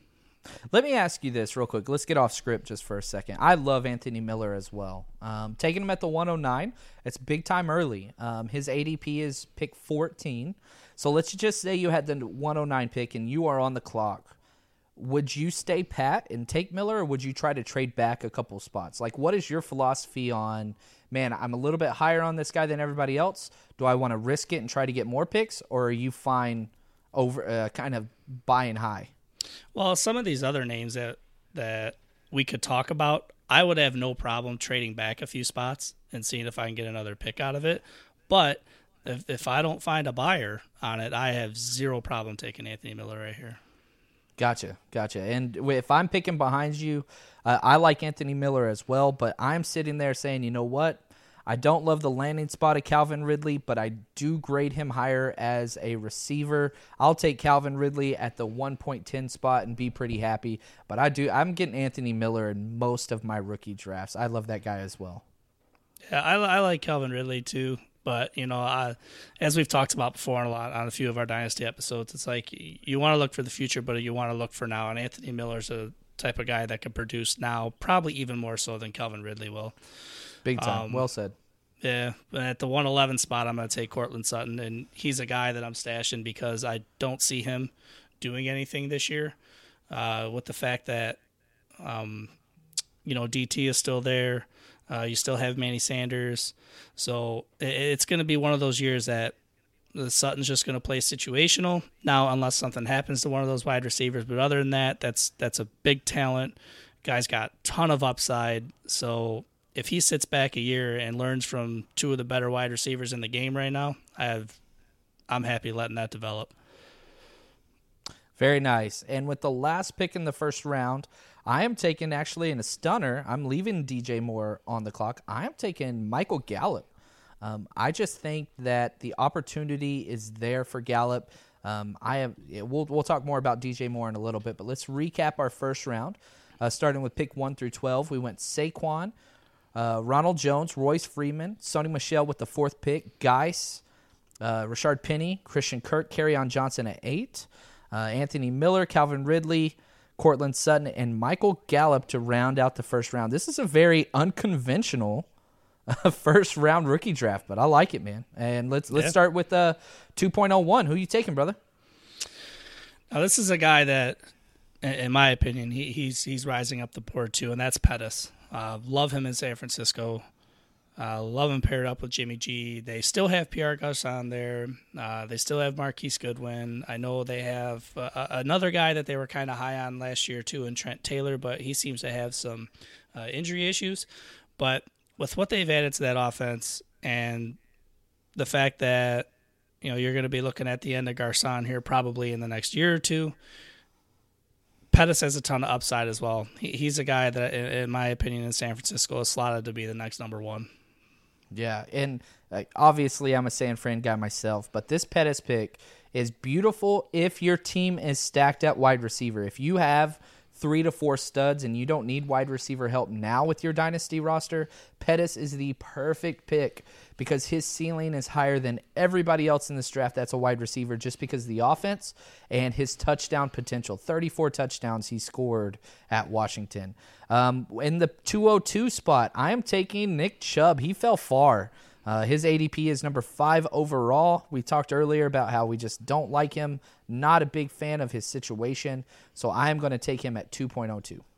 Let me ask you this real quick. Let's get off script just for a second. I love Anthony Miller as well. Um, taking him at the one oh nine, it's big time early. Um, his A D P is pick fourteen. So let's just say you had the one oh nine pick and you are on the clock. Would you stay pat and take Miller, or would you try to trade back a couple spots? Like, what is your philosophy on, man, I'm a little bit higher on this guy than everybody else. Do I want to risk it and try to get more picks, or are you fine over uh, kind of buying high? Well, some of these other names that that we could talk about, I would have no problem trading back a few spots and seeing if I can get another pick out of it. But if, if I don't find a buyer on it, I have zero problem taking Anthony Miller right here. Gotcha, gotcha. And if I'm picking behind you, uh, I like Anthony Miller as well, but I'm sitting there saying, you know what? I don't love the landing spot of Calvin Ridley, but I do grade him higher as a receiver. I'll take Calvin Ridley at the one point one zero spot and be pretty happy. But I do, I'm getting Anthony Miller in most of my rookie drafts. I love that guy as well. Yeah, I, I like Calvin Ridley too. But, you know, I, as we've talked about before on a lot on a few of our Dynasty episodes, it's like you want to look for the future, but you want to look for now. And Anthony Miller's a type of guy that can produce now, probably even more so than Calvin Ridley will. Big time. Um, well said. Yeah, but at the one eleven spot, I'm going to take Cortland Sutton, and he's a guy that I'm stashing because I don't see him doing anything this year. Uh, with the fact that, um, you know, D T is still there. Uh, you still have Manny Sanders. So it's going to be one of those years that the Sutton's just going to play situational now, unless something happens to one of those wide receivers. But other than that, that's that's a big talent. Guy's got a ton of upside. So if he sits back a year and learns from two of the better wide receivers in the game right now, I have, I'm happy letting that develop. Very nice. And with the last pick in the first round, I am taking, actually in a stunner, I'm leaving D J Moore on the clock. I am taking Michael Gallup. Um, I just think that the opportunity is there for Gallup. Um, I have. We'll we'll talk more about D J Moore in a little bit, but let's recap our first round. Uh, starting with pick one through twelve, we went Saquon, uh, Ronald Jones, Royce Freeman, Sony Michel with the fourth pick, Geis, uh, Rashard Penny, Christian Kirk, Kerryon Johnson at eight, uh, Anthony Miller, Calvin Ridley, Cortland Sutton, and Michael Gallup to round out the first round. This is a very unconventional uh, first round rookie draft, but I like it, man. And let's let's yeah. start with uh, two point oh one. Who you taking, brother? Now, this is a guy that, in my opinion, he, he's he's rising up the board too, and that's Pettis. Uh, love him in San Francisco. Uh, love him paired up with Jimmy G. They still have Pierre Garçon there. Uh, they still have Marquise Goodwin. I know they have uh, another guy that they were kind of high on last year too, in Trent Taylor, but he seems to have some uh, injury issues. But with what they've added to that offense and the fact that, you know, you're going to be looking at the end of Garçon here probably in the next year or two, Pettis has a ton of upside as well. He, he's a guy that, in, in my opinion, in San Francisco is slotted to be the next number one. Yeah, and uh, obviously I'm a San Fran guy myself, but this Pettis pick is beautiful if your team is stacked at wide receiver. If you have three to four studs and you don't need wide receiver help now with your dynasty roster, Pettis is the perfect pick because his ceiling is higher than everybody else in this draft that's a wide receiver just because of the offense and his touchdown potential. thirty-four touchdowns he scored at Washington. Um, in the two oh two spot, I am taking Nick Chubb. He fell far Uh, his A D P is number five overall. We talked earlier about how we just don't like him. Not a big fan of his situation. So I am going to take him at two point oh two.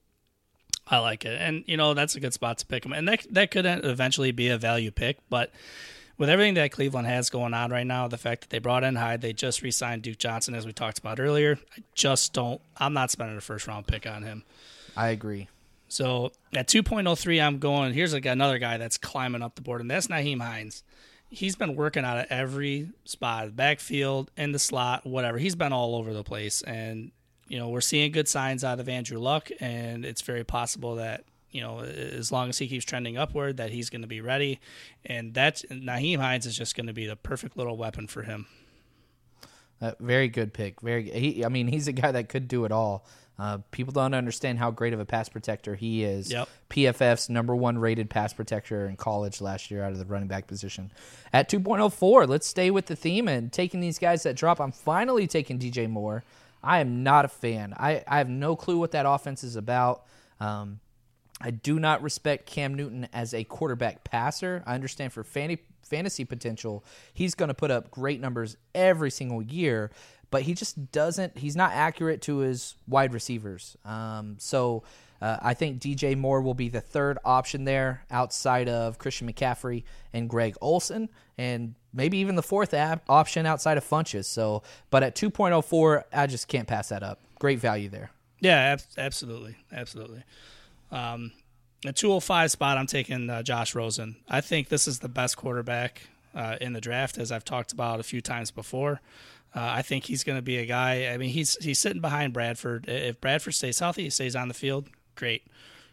I like it. And, you know, that's a good spot to pick him. And that, that could eventually be a value pick. But with everything that Cleveland has going on right now, the fact that they brought in Hyde, they just re-signed Duke Johnson, as we talked about earlier, I just don't – I'm not spending a first-round pick on him. I agree. So at two point oh three, I'm going – here's like another guy that's climbing up the board, and that's Nyheim Hines. He's been working out of every spot, backfield, in the slot, whatever. He's been all over the place. And, you know, we're seeing good signs out of Andrew Luck, and it's very possible that, you know, as long as he keeps trending upward, that he's going to be ready. And that Nyheim Hines is just going to be the perfect little weapon for him. Uh, very good pick. Very. He, I mean, he's a guy that could do it all. Uh, people don't understand how great of a pass protector he is. Yep. P F F's number one rated pass protector in college last year out of the running back position. At two point oh four, let's stay with the theme and taking these guys that drop. I'm finally taking D J Moore. I am not a fan. I, I have no clue what that offense is about. Um, I do not respect Cam Newton as a quarterback passer. I understand for fan- fantasy potential, he's going to put up great numbers every single year, but he just doesn't, he's not accurate to his wide receivers. Um, so uh, I think D J Moore will be the third option there outside of Christian McCaffrey and Greg Olsen, and maybe even the fourth ab- option outside of Funchess. So, but at two point oh four, I just can't pass that up. Great value there. Yeah, ab- absolutely. Absolutely. Um, at two oh five spot, I'm taking uh, Josh Rosen. I think this is the best quarterback uh, in the draft, as I've talked about a few times before. Uh, I think he's going to be a guy. I mean, he's he's sitting behind Bradford. If Bradford stays healthy, he stays on the field, great.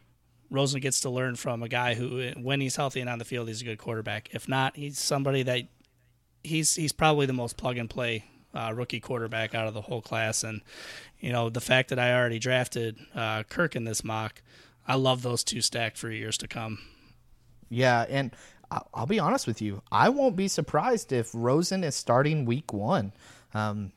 Rosen gets to learn from a guy who, when he's healthy and on the field, he's a good quarterback. If not, he's somebody that he's he's probably the most plug and play uh, rookie quarterback out of the whole class. And you know, the fact that I already drafted uh, Kirk in this mock, I love those two stacked for years to come. Yeah, and I'll be honest with you. I won't be surprised if Rosen is starting week one. Um,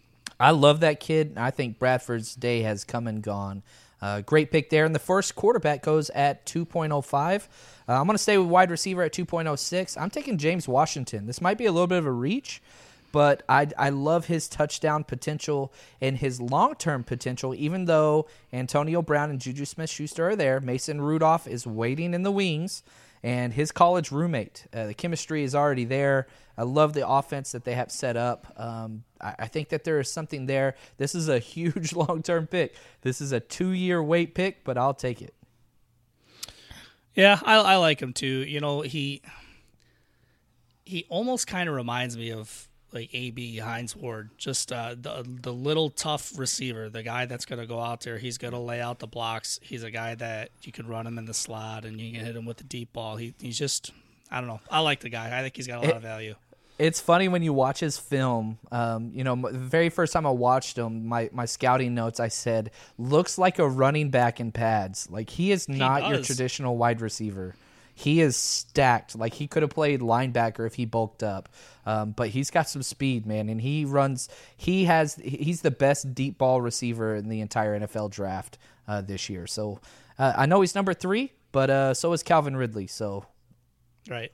I love that kid. I think Bradford's day has come and gone. Uh, great pick there. And the first quarterback goes at two point oh five. Uh, I'm going to stay with wide receiver at two point oh six. I'm taking James Washington. This might be a little bit of a reach, but I, I love his touchdown potential and his long-term potential, even though Antonio Brown and Juju Smith-Schuster are there. Mason Rudolph is waiting in the wings, and his college roommate. Uh, the chemistry is already there. I love the offense that they have set up. Um, I, I think that there is something there. This is a huge long-term pick. This is a two-year wait pick, but I'll take it. Yeah, I, I like him too. You know, he he almost kind of reminds me of like A B Hines Ward, just uh, the the little tough receiver, the guy that's going to go out there. He's going to lay out the blocks. He's a guy that you can run him in the slot and you can hit him with the deep ball. He he's just, I don't know. I like the guy. I think he's got a lot it, of value. It's funny when you watch his film. Um, you know, the very first time I watched him, my, my scouting notes, I said, looks like a running back in pads. Like, he is not he your traditional wide receiver. He is stacked. Like, he could have played linebacker if he bulked up. Um, but he's got some speed, man, and he runs. He has. He's the best deep ball receiver in the entire N F L draft uh, this year. So uh, I know he's number three, but uh, so is Calvin Ridley. So right,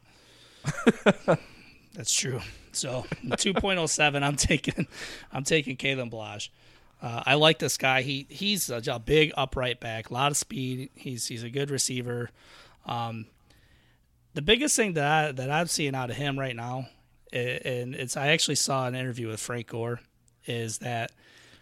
that's true. So two point oh seven, I'm taking. I'm taking Kalen Ballage. Uh, I like this guy. He he's a, a big upright back, a lot of speed. He's he's a good receiver. Um, the biggest thing that I, that I'm seeing out of him right now, and it's I actually saw an interview with Frank Gore, is that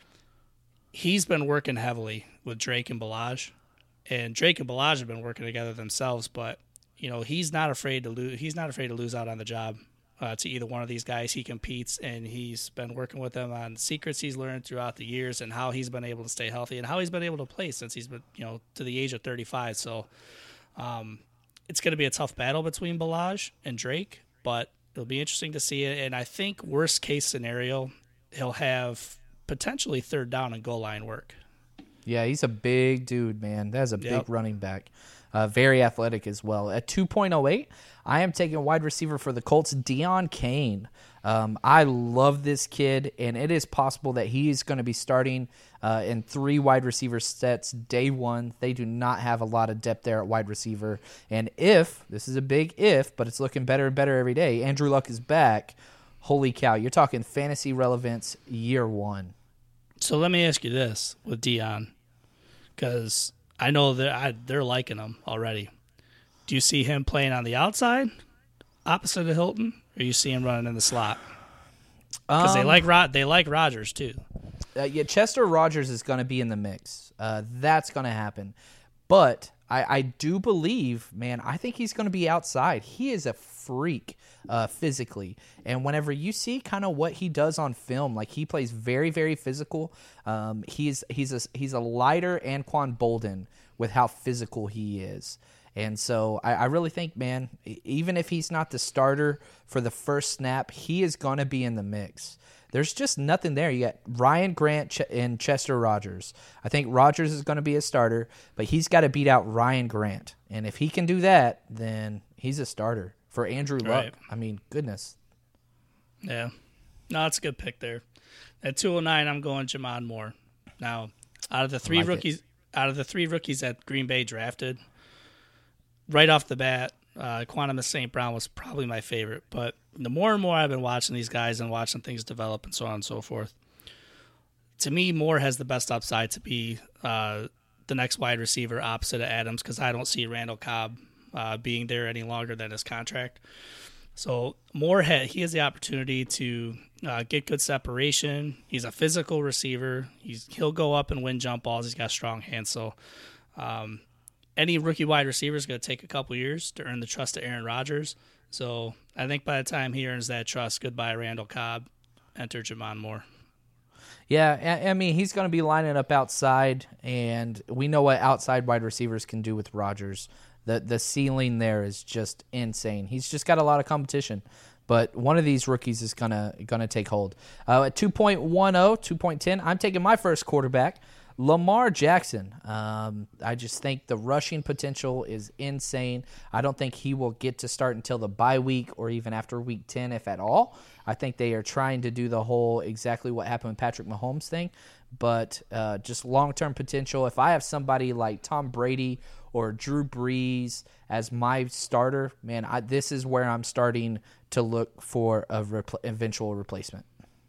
he's been working heavily with Drake and Ballage, and Drake and Ballage have been working together themselves. But you know, he's not afraid to lose. He's not afraid to lose out on the job uh, to either one of these guys. He competes, and he's been working with them on secrets he's learned throughout the years and how he's been able to stay healthy and how he's been able to play since he's been, you know, to the age of thirty-five. So. Um, it's going to be a tough battle between Ballage and Drake, but it'll be interesting to see it. And I think worst case scenario, he'll have potentially third down and goal line work. Yeah, he's a big dude, man. That's a Yep. big running back. Uh, very athletic as well. At two point oh eight, I am taking wide receiver for the Colts, Deion Kane. Um, I love this kid, and it is possible that he is going to be starting uh, in three wide receiver sets day one. They do not have a lot of depth there at wide receiver. And if, this is a big if, but it's looking better and better every day, Andrew Luck is back, holy cow, you're talking fantasy relevance year one. So let me ask you this with Dion, because I know that I, they're liking him already. Do you see him playing on the outside, opposite of Hilton, or you see him running in the slot? Because um, they like Rod, they like Rodgers too. Uh, yeah, Chester Rogers is going to be in the mix. Uh, that's going to happen. But I, I do believe, man, I think he's going to be outside. He is a freak uh, physically. And whenever you see kind of what he does on film, like he plays very, very physical. Um, he's he's a, he's a lighter Anquan Bolden with how physical he is. And so I, I really think, man, even if he's not the starter for the first snap, he is going to be in the mix. There's just nothing there. You got Ryan Grant Ch- and Chester Rogers. I think Rogers is going to be a starter, but he's got to beat out Ryan Grant. And if he can do that, then he's a starter. For Andrew Luck, right. I mean, goodness. Yeah. No, that's a good pick there. At two oh nine, I'm going Jamon Moore. Now, out of the three like rookies, it. out of the three rookies that Green Bay drafted, right off the bat, uh, Quantum Saint Brown was probably my favorite. But the more and more I've been watching these guys and watching things develop and so on and so forth, to me, Moore has the best upside to be uh, the next wide receiver opposite of Adams, because I don't see Randall Cobb uh, being there any longer than his contract. So Moore, he has the opportunity to uh, get good separation. He's a physical receiver. He's He'll go up and win jump balls. He's got strong hands. So um, any rookie wide receiver is going to take a couple years to earn the trust of Aaron Rodgers. So I think by the time he earns that trust, goodbye Randall Cobb, enter Jamon Moore. Yeah, I mean, he's going to be lining up outside, and we know what outside wide receivers can do with Rodgers. The the ceiling there is just insane. He's just got a lot of competition, but one of these rookies is gonna gonna take hold. Uh, at two point ten, two point ten, I'm taking my first quarterback, Lamar Jackson. Um, I just think the rushing potential is insane. I don't think he will get to start until the bye week or even after week ten, if at all. I think they are trying to do the whole exactly what happened with Patrick Mahomes thing, but uh, just long-term potential. If I have somebody like Tom Brady or Drew Brees as my starter, man, I, this is where I'm starting to look for a repl- eventual replacement.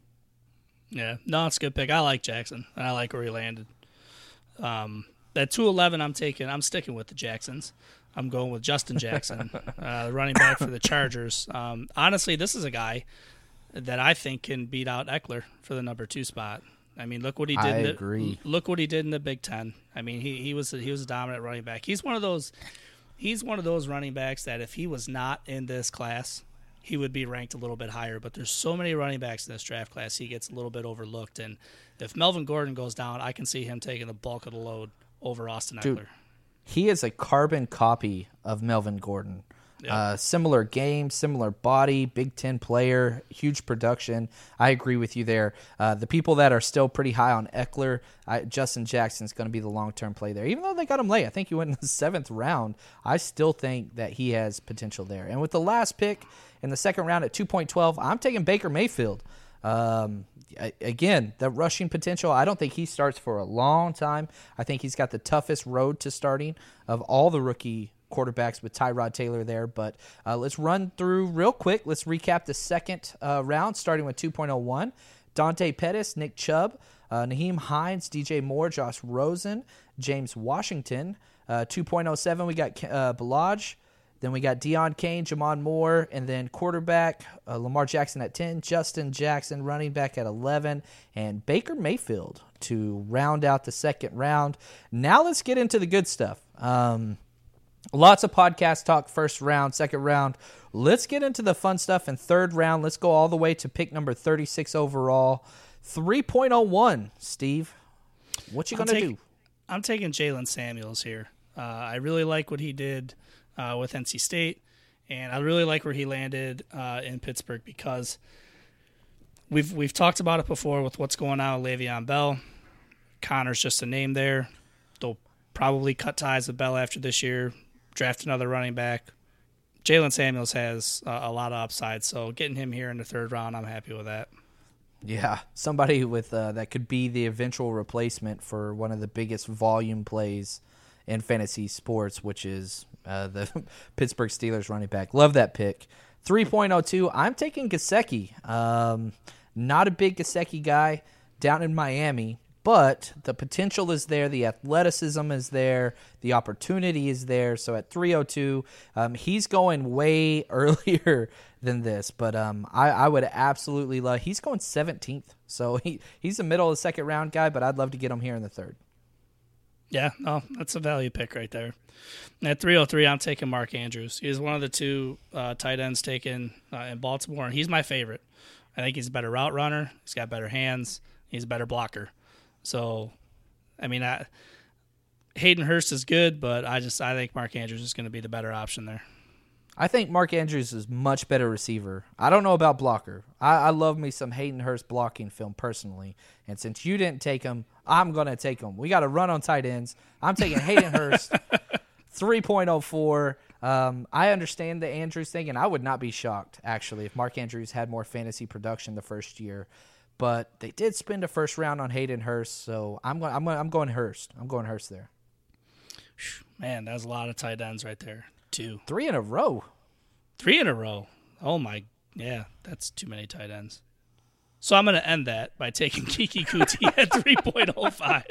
Yeah, no, it's a good pick. I like Jackson, and I like where he landed. Um, at two eleven, I'm taking, I'm sticking with the Jacksons. I'm going with Justin Jackson, uh, running back for the Chargers. Um, honestly, this is a guy that I think can beat out Eckler for the number two spot. I mean, look what he did. I in the, agree. Look what he did in the Big Ten. I mean, he he was a, he was a dominant running back. He's one of those. He's one of those running backs that if he was not in this class, he would be ranked a little bit higher. But there's so many running backs in this draft class, he gets a little bit overlooked. And if Melvin Gordon goes down, I can see him taking the bulk of the load over Austin Eckler. Dude, he is a carbon copy of Melvin Gordon. Yep. Uh, similar game, similar body, Big Ten player, huge production. I agree with you there. Uh, the people that are still pretty high on Eckler, I, Justin Jackson's going to be the long-term play there. Even though they got him late, I think he went in the seventh round, I still think that he has potential there. And with the last pick in the second round at two point one two, I'm taking Baker Mayfield. Um, again, the rushing potential, I don't think he starts for a long time. I think he's got the toughest road to starting of all the rookie quarterbacks with Tyrod Taylor there. But uh, let's run through real quick. Let's recap the second uh, round, starting with two point oh one. Dante Pettis, Nick Chubb, uh, Naheem Hines, D J Moore, Josh Rosen, James Washington. Uh, two point oh seven, we got uh, Balaj. Then we got Deion Kane, Jamon Moore, and then quarterback uh, Lamar Jackson at ten, Justin Jackson running back at eleven, and Baker Mayfield to round out the second round. Now let's get into the good stuff. Um, lots of podcast talk first round, second round. Let's get into the fun stuff in third round. Let's go all the way to pick number thirty-six overall. three point oh one, Steve. What you going to do? I'm taking Jalen Samuels here. Uh, I really like what he did Uh, with N C State, and I really like where he landed uh, in Pittsburgh because we've we've talked about it before with what's going on with Le'Veon Bell. Connor's just a name there. They'll probably cut ties with Bell after this year, draft another running back, Jalen Samuels has uh, a lot of upside, so getting him here in the third round, I'm happy with that. Yeah, somebody with uh, that could be the eventual replacement for one of the biggest volume plays in fantasy sports, which is uh, the Pittsburgh Steelers running back. Love that pick. three point oh two, I'm taking Gesicki. Um, not a big Gesicki guy down in Miami, but the potential is there, the athleticism is there, the opportunity is there. So at three oh two, um, he's going way earlier than this, but um, I, I would absolutely love. He's going seventeenth, so he he's a middle of the second round guy, but I'd love to get him here in the third. Yeah, no, that's a value pick right there. At three oh three, I'm taking Mark Andrews. He's one of the two uh, tight ends taken uh, in Baltimore, and he's my favorite. I think he's a better route runner. He's got better hands. He's a better blocker. So, I mean, I, Hayden Hurst is good, but I just I think Mark Andrews is going to be the better option there. I think Mark Andrews is much better receiver. I don't know about blocker. I, I love me some Hayden Hurst blocking film personally, and since you didn't take him, I'm going to take him. We got to run on tight ends. I'm taking Hayden Hurst, three point oh four. Um, I understand the Andrews thing, and I would not be shocked, actually, if Mark Andrews had more fantasy production the first year. But they did spend a first round on Hayden Hurst, so I'm going. I'm going. I'm going Hurst. I'm going Hurst there. Man, that's a lot of tight ends right there. Two, three in a row, three in a row. Oh my, yeah, that's too many tight ends. So I'm going to end that by taking Keke Coutee at three point oh five.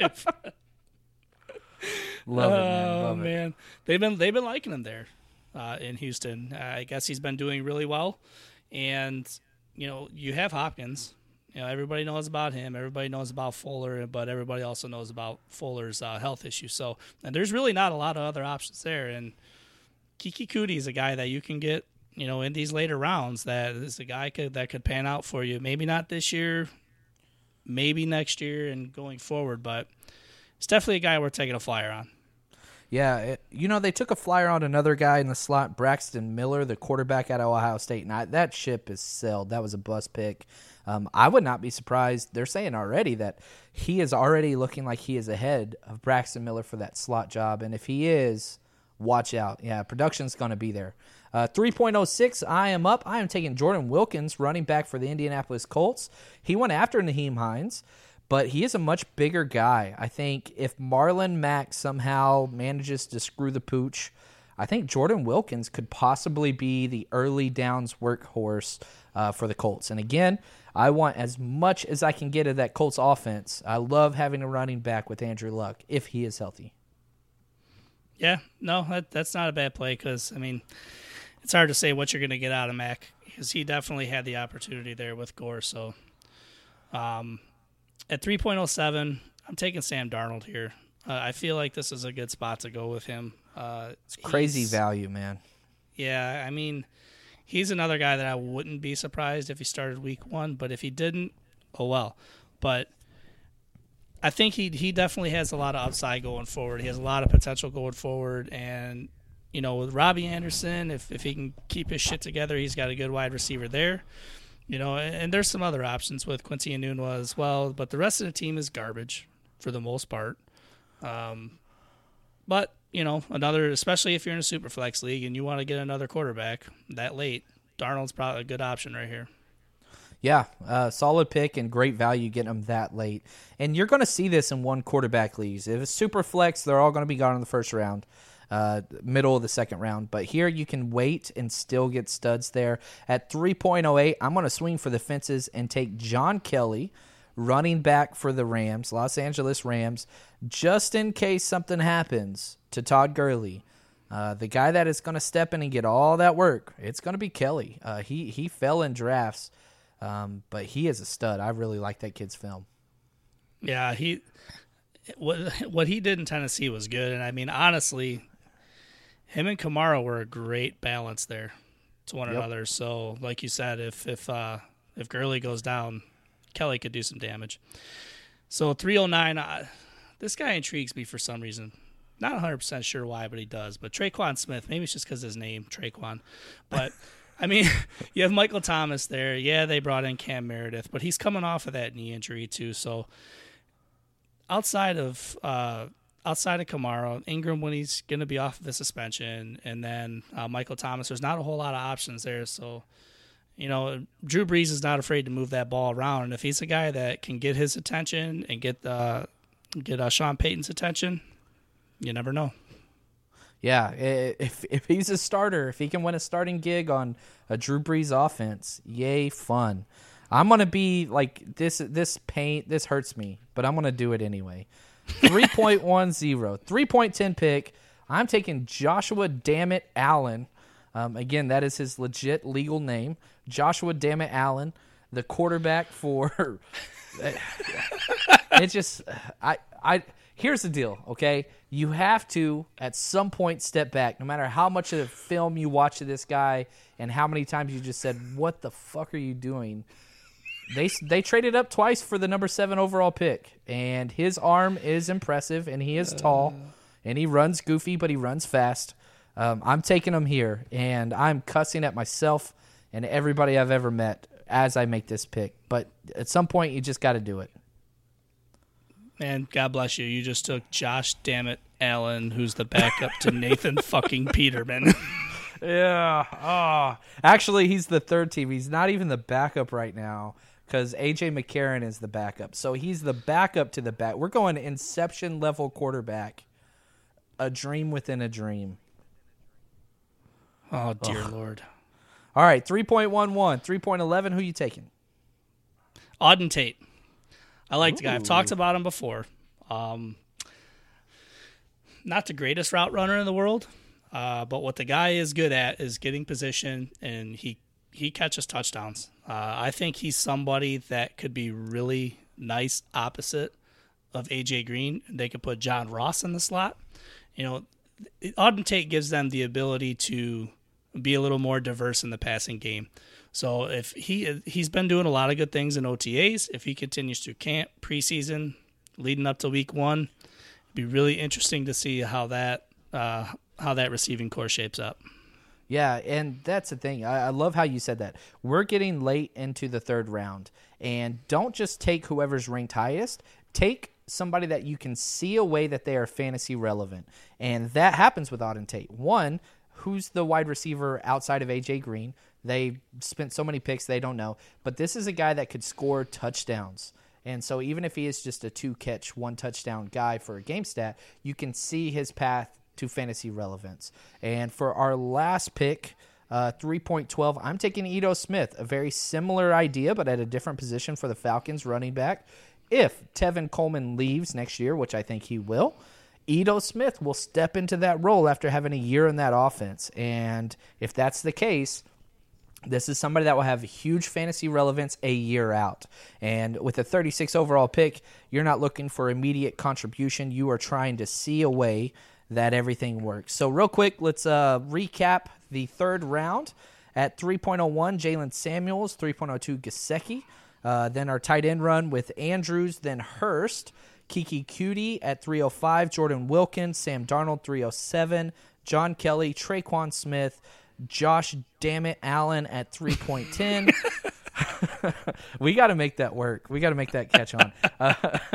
Love it, man. Oh Love man, it. they've been they've been liking him there uh, in Houston. Uh, I guess he's been doing really well, and you know you have Hopkins. You know, everybody knows about him. Everybody knows about Fuller, but everybody also knows about Fuller's uh, health issues. So, and there's really not a lot of other options there. And Keke Coutee is a guy that you can get, you know, in these later rounds. That is a guy could, that could pan out for you. Maybe not this year, maybe next year, and going forward. But it's definitely a guy worth taking a flyer on. Yeah, it, you know, they took a flyer on another guy in the slot, Braxton Miller, the quarterback out of Ohio State. And I, that ship is sailed. That was a bust pick. Um, I would not be surprised. They're saying already that he is already looking like he is ahead of Braxton Miller for that slot job. And if he is, watch out. Yeah, production's going to be there. Uh, three point oh six, I am up. I am taking Jordan Wilkins, running back for the Indianapolis Colts. He went after Nyheim Hines, but he is a much bigger guy. I think if Marlon Mack somehow manages to screw the pooch, I think Jordan Wilkins could possibly be the early downs workhorse uh, for the Colts. And again, I want as much as I can get of that Colts offense. I love having a running back with Andrew Luck if he is healthy. Yeah, no, that, that's not a bad play because, I mean, it's hard to say what you're going to get out of Mack because he definitely had the opportunity there with Gore. So um, at three point oh seven, I'm taking Sam Darnold here. Uh, I feel like this is a good spot to go with him. Uh, it's crazy value, man. Yeah, I mean, he's another guy that I wouldn't be surprised if he started week one, but if he didn't, oh well. But I think he he definitely has a lot of upside going forward. He has a lot of potential going forward, and you know, with Robbie Anderson, if if he can keep his shit together, he's got a good wide receiver there. You know, and, and there's some other options with Quincy Enunwa as well, but the rest of the team is garbage for the most part. Um, but you know, another, especially if you're in a super flex league and you want to get another quarterback that late, Darnold's probably a good option right here. Yeah, uh, solid pick and great value getting him that late. And you're going to see this in one quarterback leagues. If it's super flex, they're all going to be gone in the first round, uh, middle of the second round. But here you can wait and still get studs there. At three point oh eight, I'm going to swing for the fences and take John Kelly, running back for the Rams, Los Angeles Rams, just in case something happens to Todd Gurley. Uh, the guy that is going to step in and get all that work, it's going to be Kelly. Uh, he he fell in drafts, um, but he is a stud. I really like that kid's film. Yeah, he what what he did in Tennessee was good, and I mean honestly, him and Kamara were a great balance there to one yep. another. So, like you said, if if uh, if Gurley goes down, Kelly could do some damage. So three oh nine, uh, this guy intrigues me for some reason. Not one hundred percent sure why, but he does. But Traquan Smith, maybe it's just because his name, Traquan. But, I mean, you have Michael Thomas there. Yeah, they brought in Cam Meredith, but he's coming off of that knee injury too. So outside of uh, outside of Kamara, Ingram when he's going to be off of the suspension, and then uh, Michael Thomas, there's not a whole lot of options there. So, you know, Drew Brees is not afraid to move that ball around. And if he's a guy that can get his attention and get uh, get uh, Sean Payton's attention, you never know. Yeah, if if he's a starter, if he can win a starting gig on a Drew Brees offense, yay, fun. I'm going to be like, this This pain, this hurts me, but I'm going to do it anyway. three point one oh, three point one oh pick. I'm taking Joshua Dammit Allen. Um, again, that is his legit legal name. Joshua Dammit Allen, the quarterback for... it just... I I... Here's the deal, okay? You have to, at some point, step back. No matter how much of the film you watch of this guy and how many times you just said, what the fuck are you doing? They they traded up twice for the number seven overall pick, and his arm is impressive, and he is tall, and he runs goofy, but he runs fast. Um, I'm taking him here, and I'm cussing at myself and everybody I've ever met as I make this pick. But at some point, you just got to do it. Man, God bless you. You just took Josh Dammit Allen, who's the backup to Nathan fucking Peterman. Yeah. Oh. Actually, he's the third team. He's not even the backup right now because A J McCarron is the backup. So he's the backup to the back. We're going Inception level quarterback. A dream within a dream. Oh, dear Ugh. Lord. All right, three point one one, three point one one. Who are you taking? Auden Tate. I like Ooh. the guy. I've talked about him before. Um, not the greatest route runner in the world, uh, but what the guy is good at is getting position, and he, he catches touchdowns. Uh, I think he's somebody that could be really nice opposite of A J Green. They could put John Ross in the slot. You know, Auden Tate gives them the ability to be a little more diverse in the passing game. So if he he's been doing a lot of good things in O T As, if he continues to camp preseason leading up to week one, it'd be really interesting to see how that uh, how that receiving core shapes up. Yeah, and that's the thing. I, I love how you said that. We're getting late into the third round, and don't just take whoever's ranked highest. Take somebody that you can see a way that they are fantasy relevant, and that happens with Auden Tate. One, who's the wide receiver outside of A J Green? They spent so many picks they don't know. But this is a guy that could score touchdowns. And so even if he is just a two-catch, one-touchdown guy for a game stat, you can see his path to fantasy relevance. And for our last pick, uh, three point one two, I'm taking Ito Smith, a very similar idea but at a different position for the Falcons running back. If Tevin Coleman leaves next year, which I think he will, Ito Smith will step into that role after having a year in that offense. And if that's the case, this is somebody that will have huge fantasy relevance a year out. And with a thirty-six overall pick, you're not looking for immediate contribution. You are trying to see a way that everything works. So real quick, let's uh, recap the third round. At three point oh one, Jalen Samuels, three point oh two, Gesicki. Uh, then our tight end run with Andrews, then Hurst. Kiki Cutie at three oh five, Jordan Wilkins, Sam Darnold, three oh seven, John Kelly, Traquan Smith, Josh Dammit Allen at three point one oh. We got to make that work. We got to make that catch on. Uh,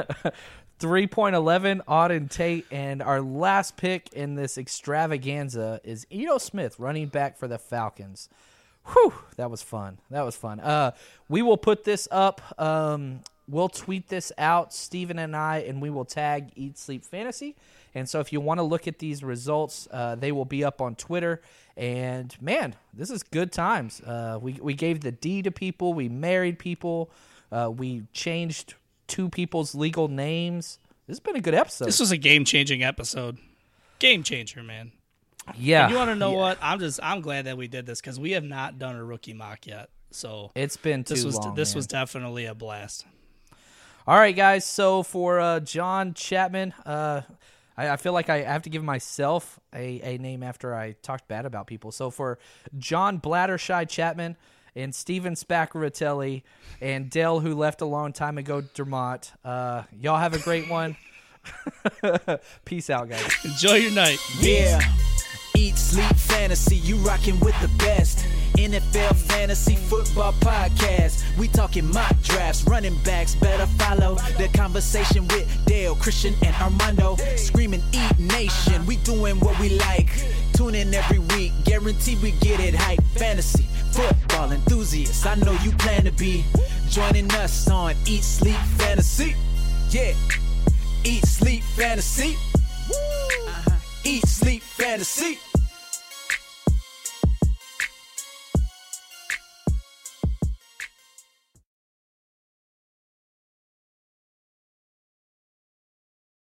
three point one one, Auden Tate. And our last pick in this extravaganza is Ito Smith, running back for the Falcons. Whew, that was fun. That was fun. Uh, we will put this up. Um, we'll tweet this out, Steven and I, and we will tag Eat Sleep Fantasy. And so if you want to look at these results, uh, they will be up on Twitter. And, man, this is good times. Uh, we, we gave the D to people. We married people. Uh, we changed two people's legal names. This has been a good episode. This was a game-changing episode. Game changer, man. Yeah. And you want to know yeah. what? I'm just I'm glad that we did this because we have not done a rookie mock yet. So it's been too this was long. this man. was definitely a blast. All right, guys. So for uh, John Chapman, uh, I, I feel like I have to give myself a, a name after I talked bad about people. So for John Blattershy Chapman and Steven Spaccaratelli and Dale, who left a long time ago, Dermott, uh, y'all have a great one. Peace out, guys. Enjoy your night. Yeah. Eat, Sleep, Fantasy, you rockin' with the best. N F L Fantasy Football Podcast. We talking mock drafts, running backs, better follow the conversation with Dale, Christian, and Armando. Screaming Eat Nation, we doing what we like. Tune in every week, guarantee we get it hype. Fantasy, football enthusiasts, I know you plan to be joining us on Eat, Sleep, Fantasy. Yeah, Eat, Sleep, Fantasy. Uh-huh. Eat, Sleep, Fantasy.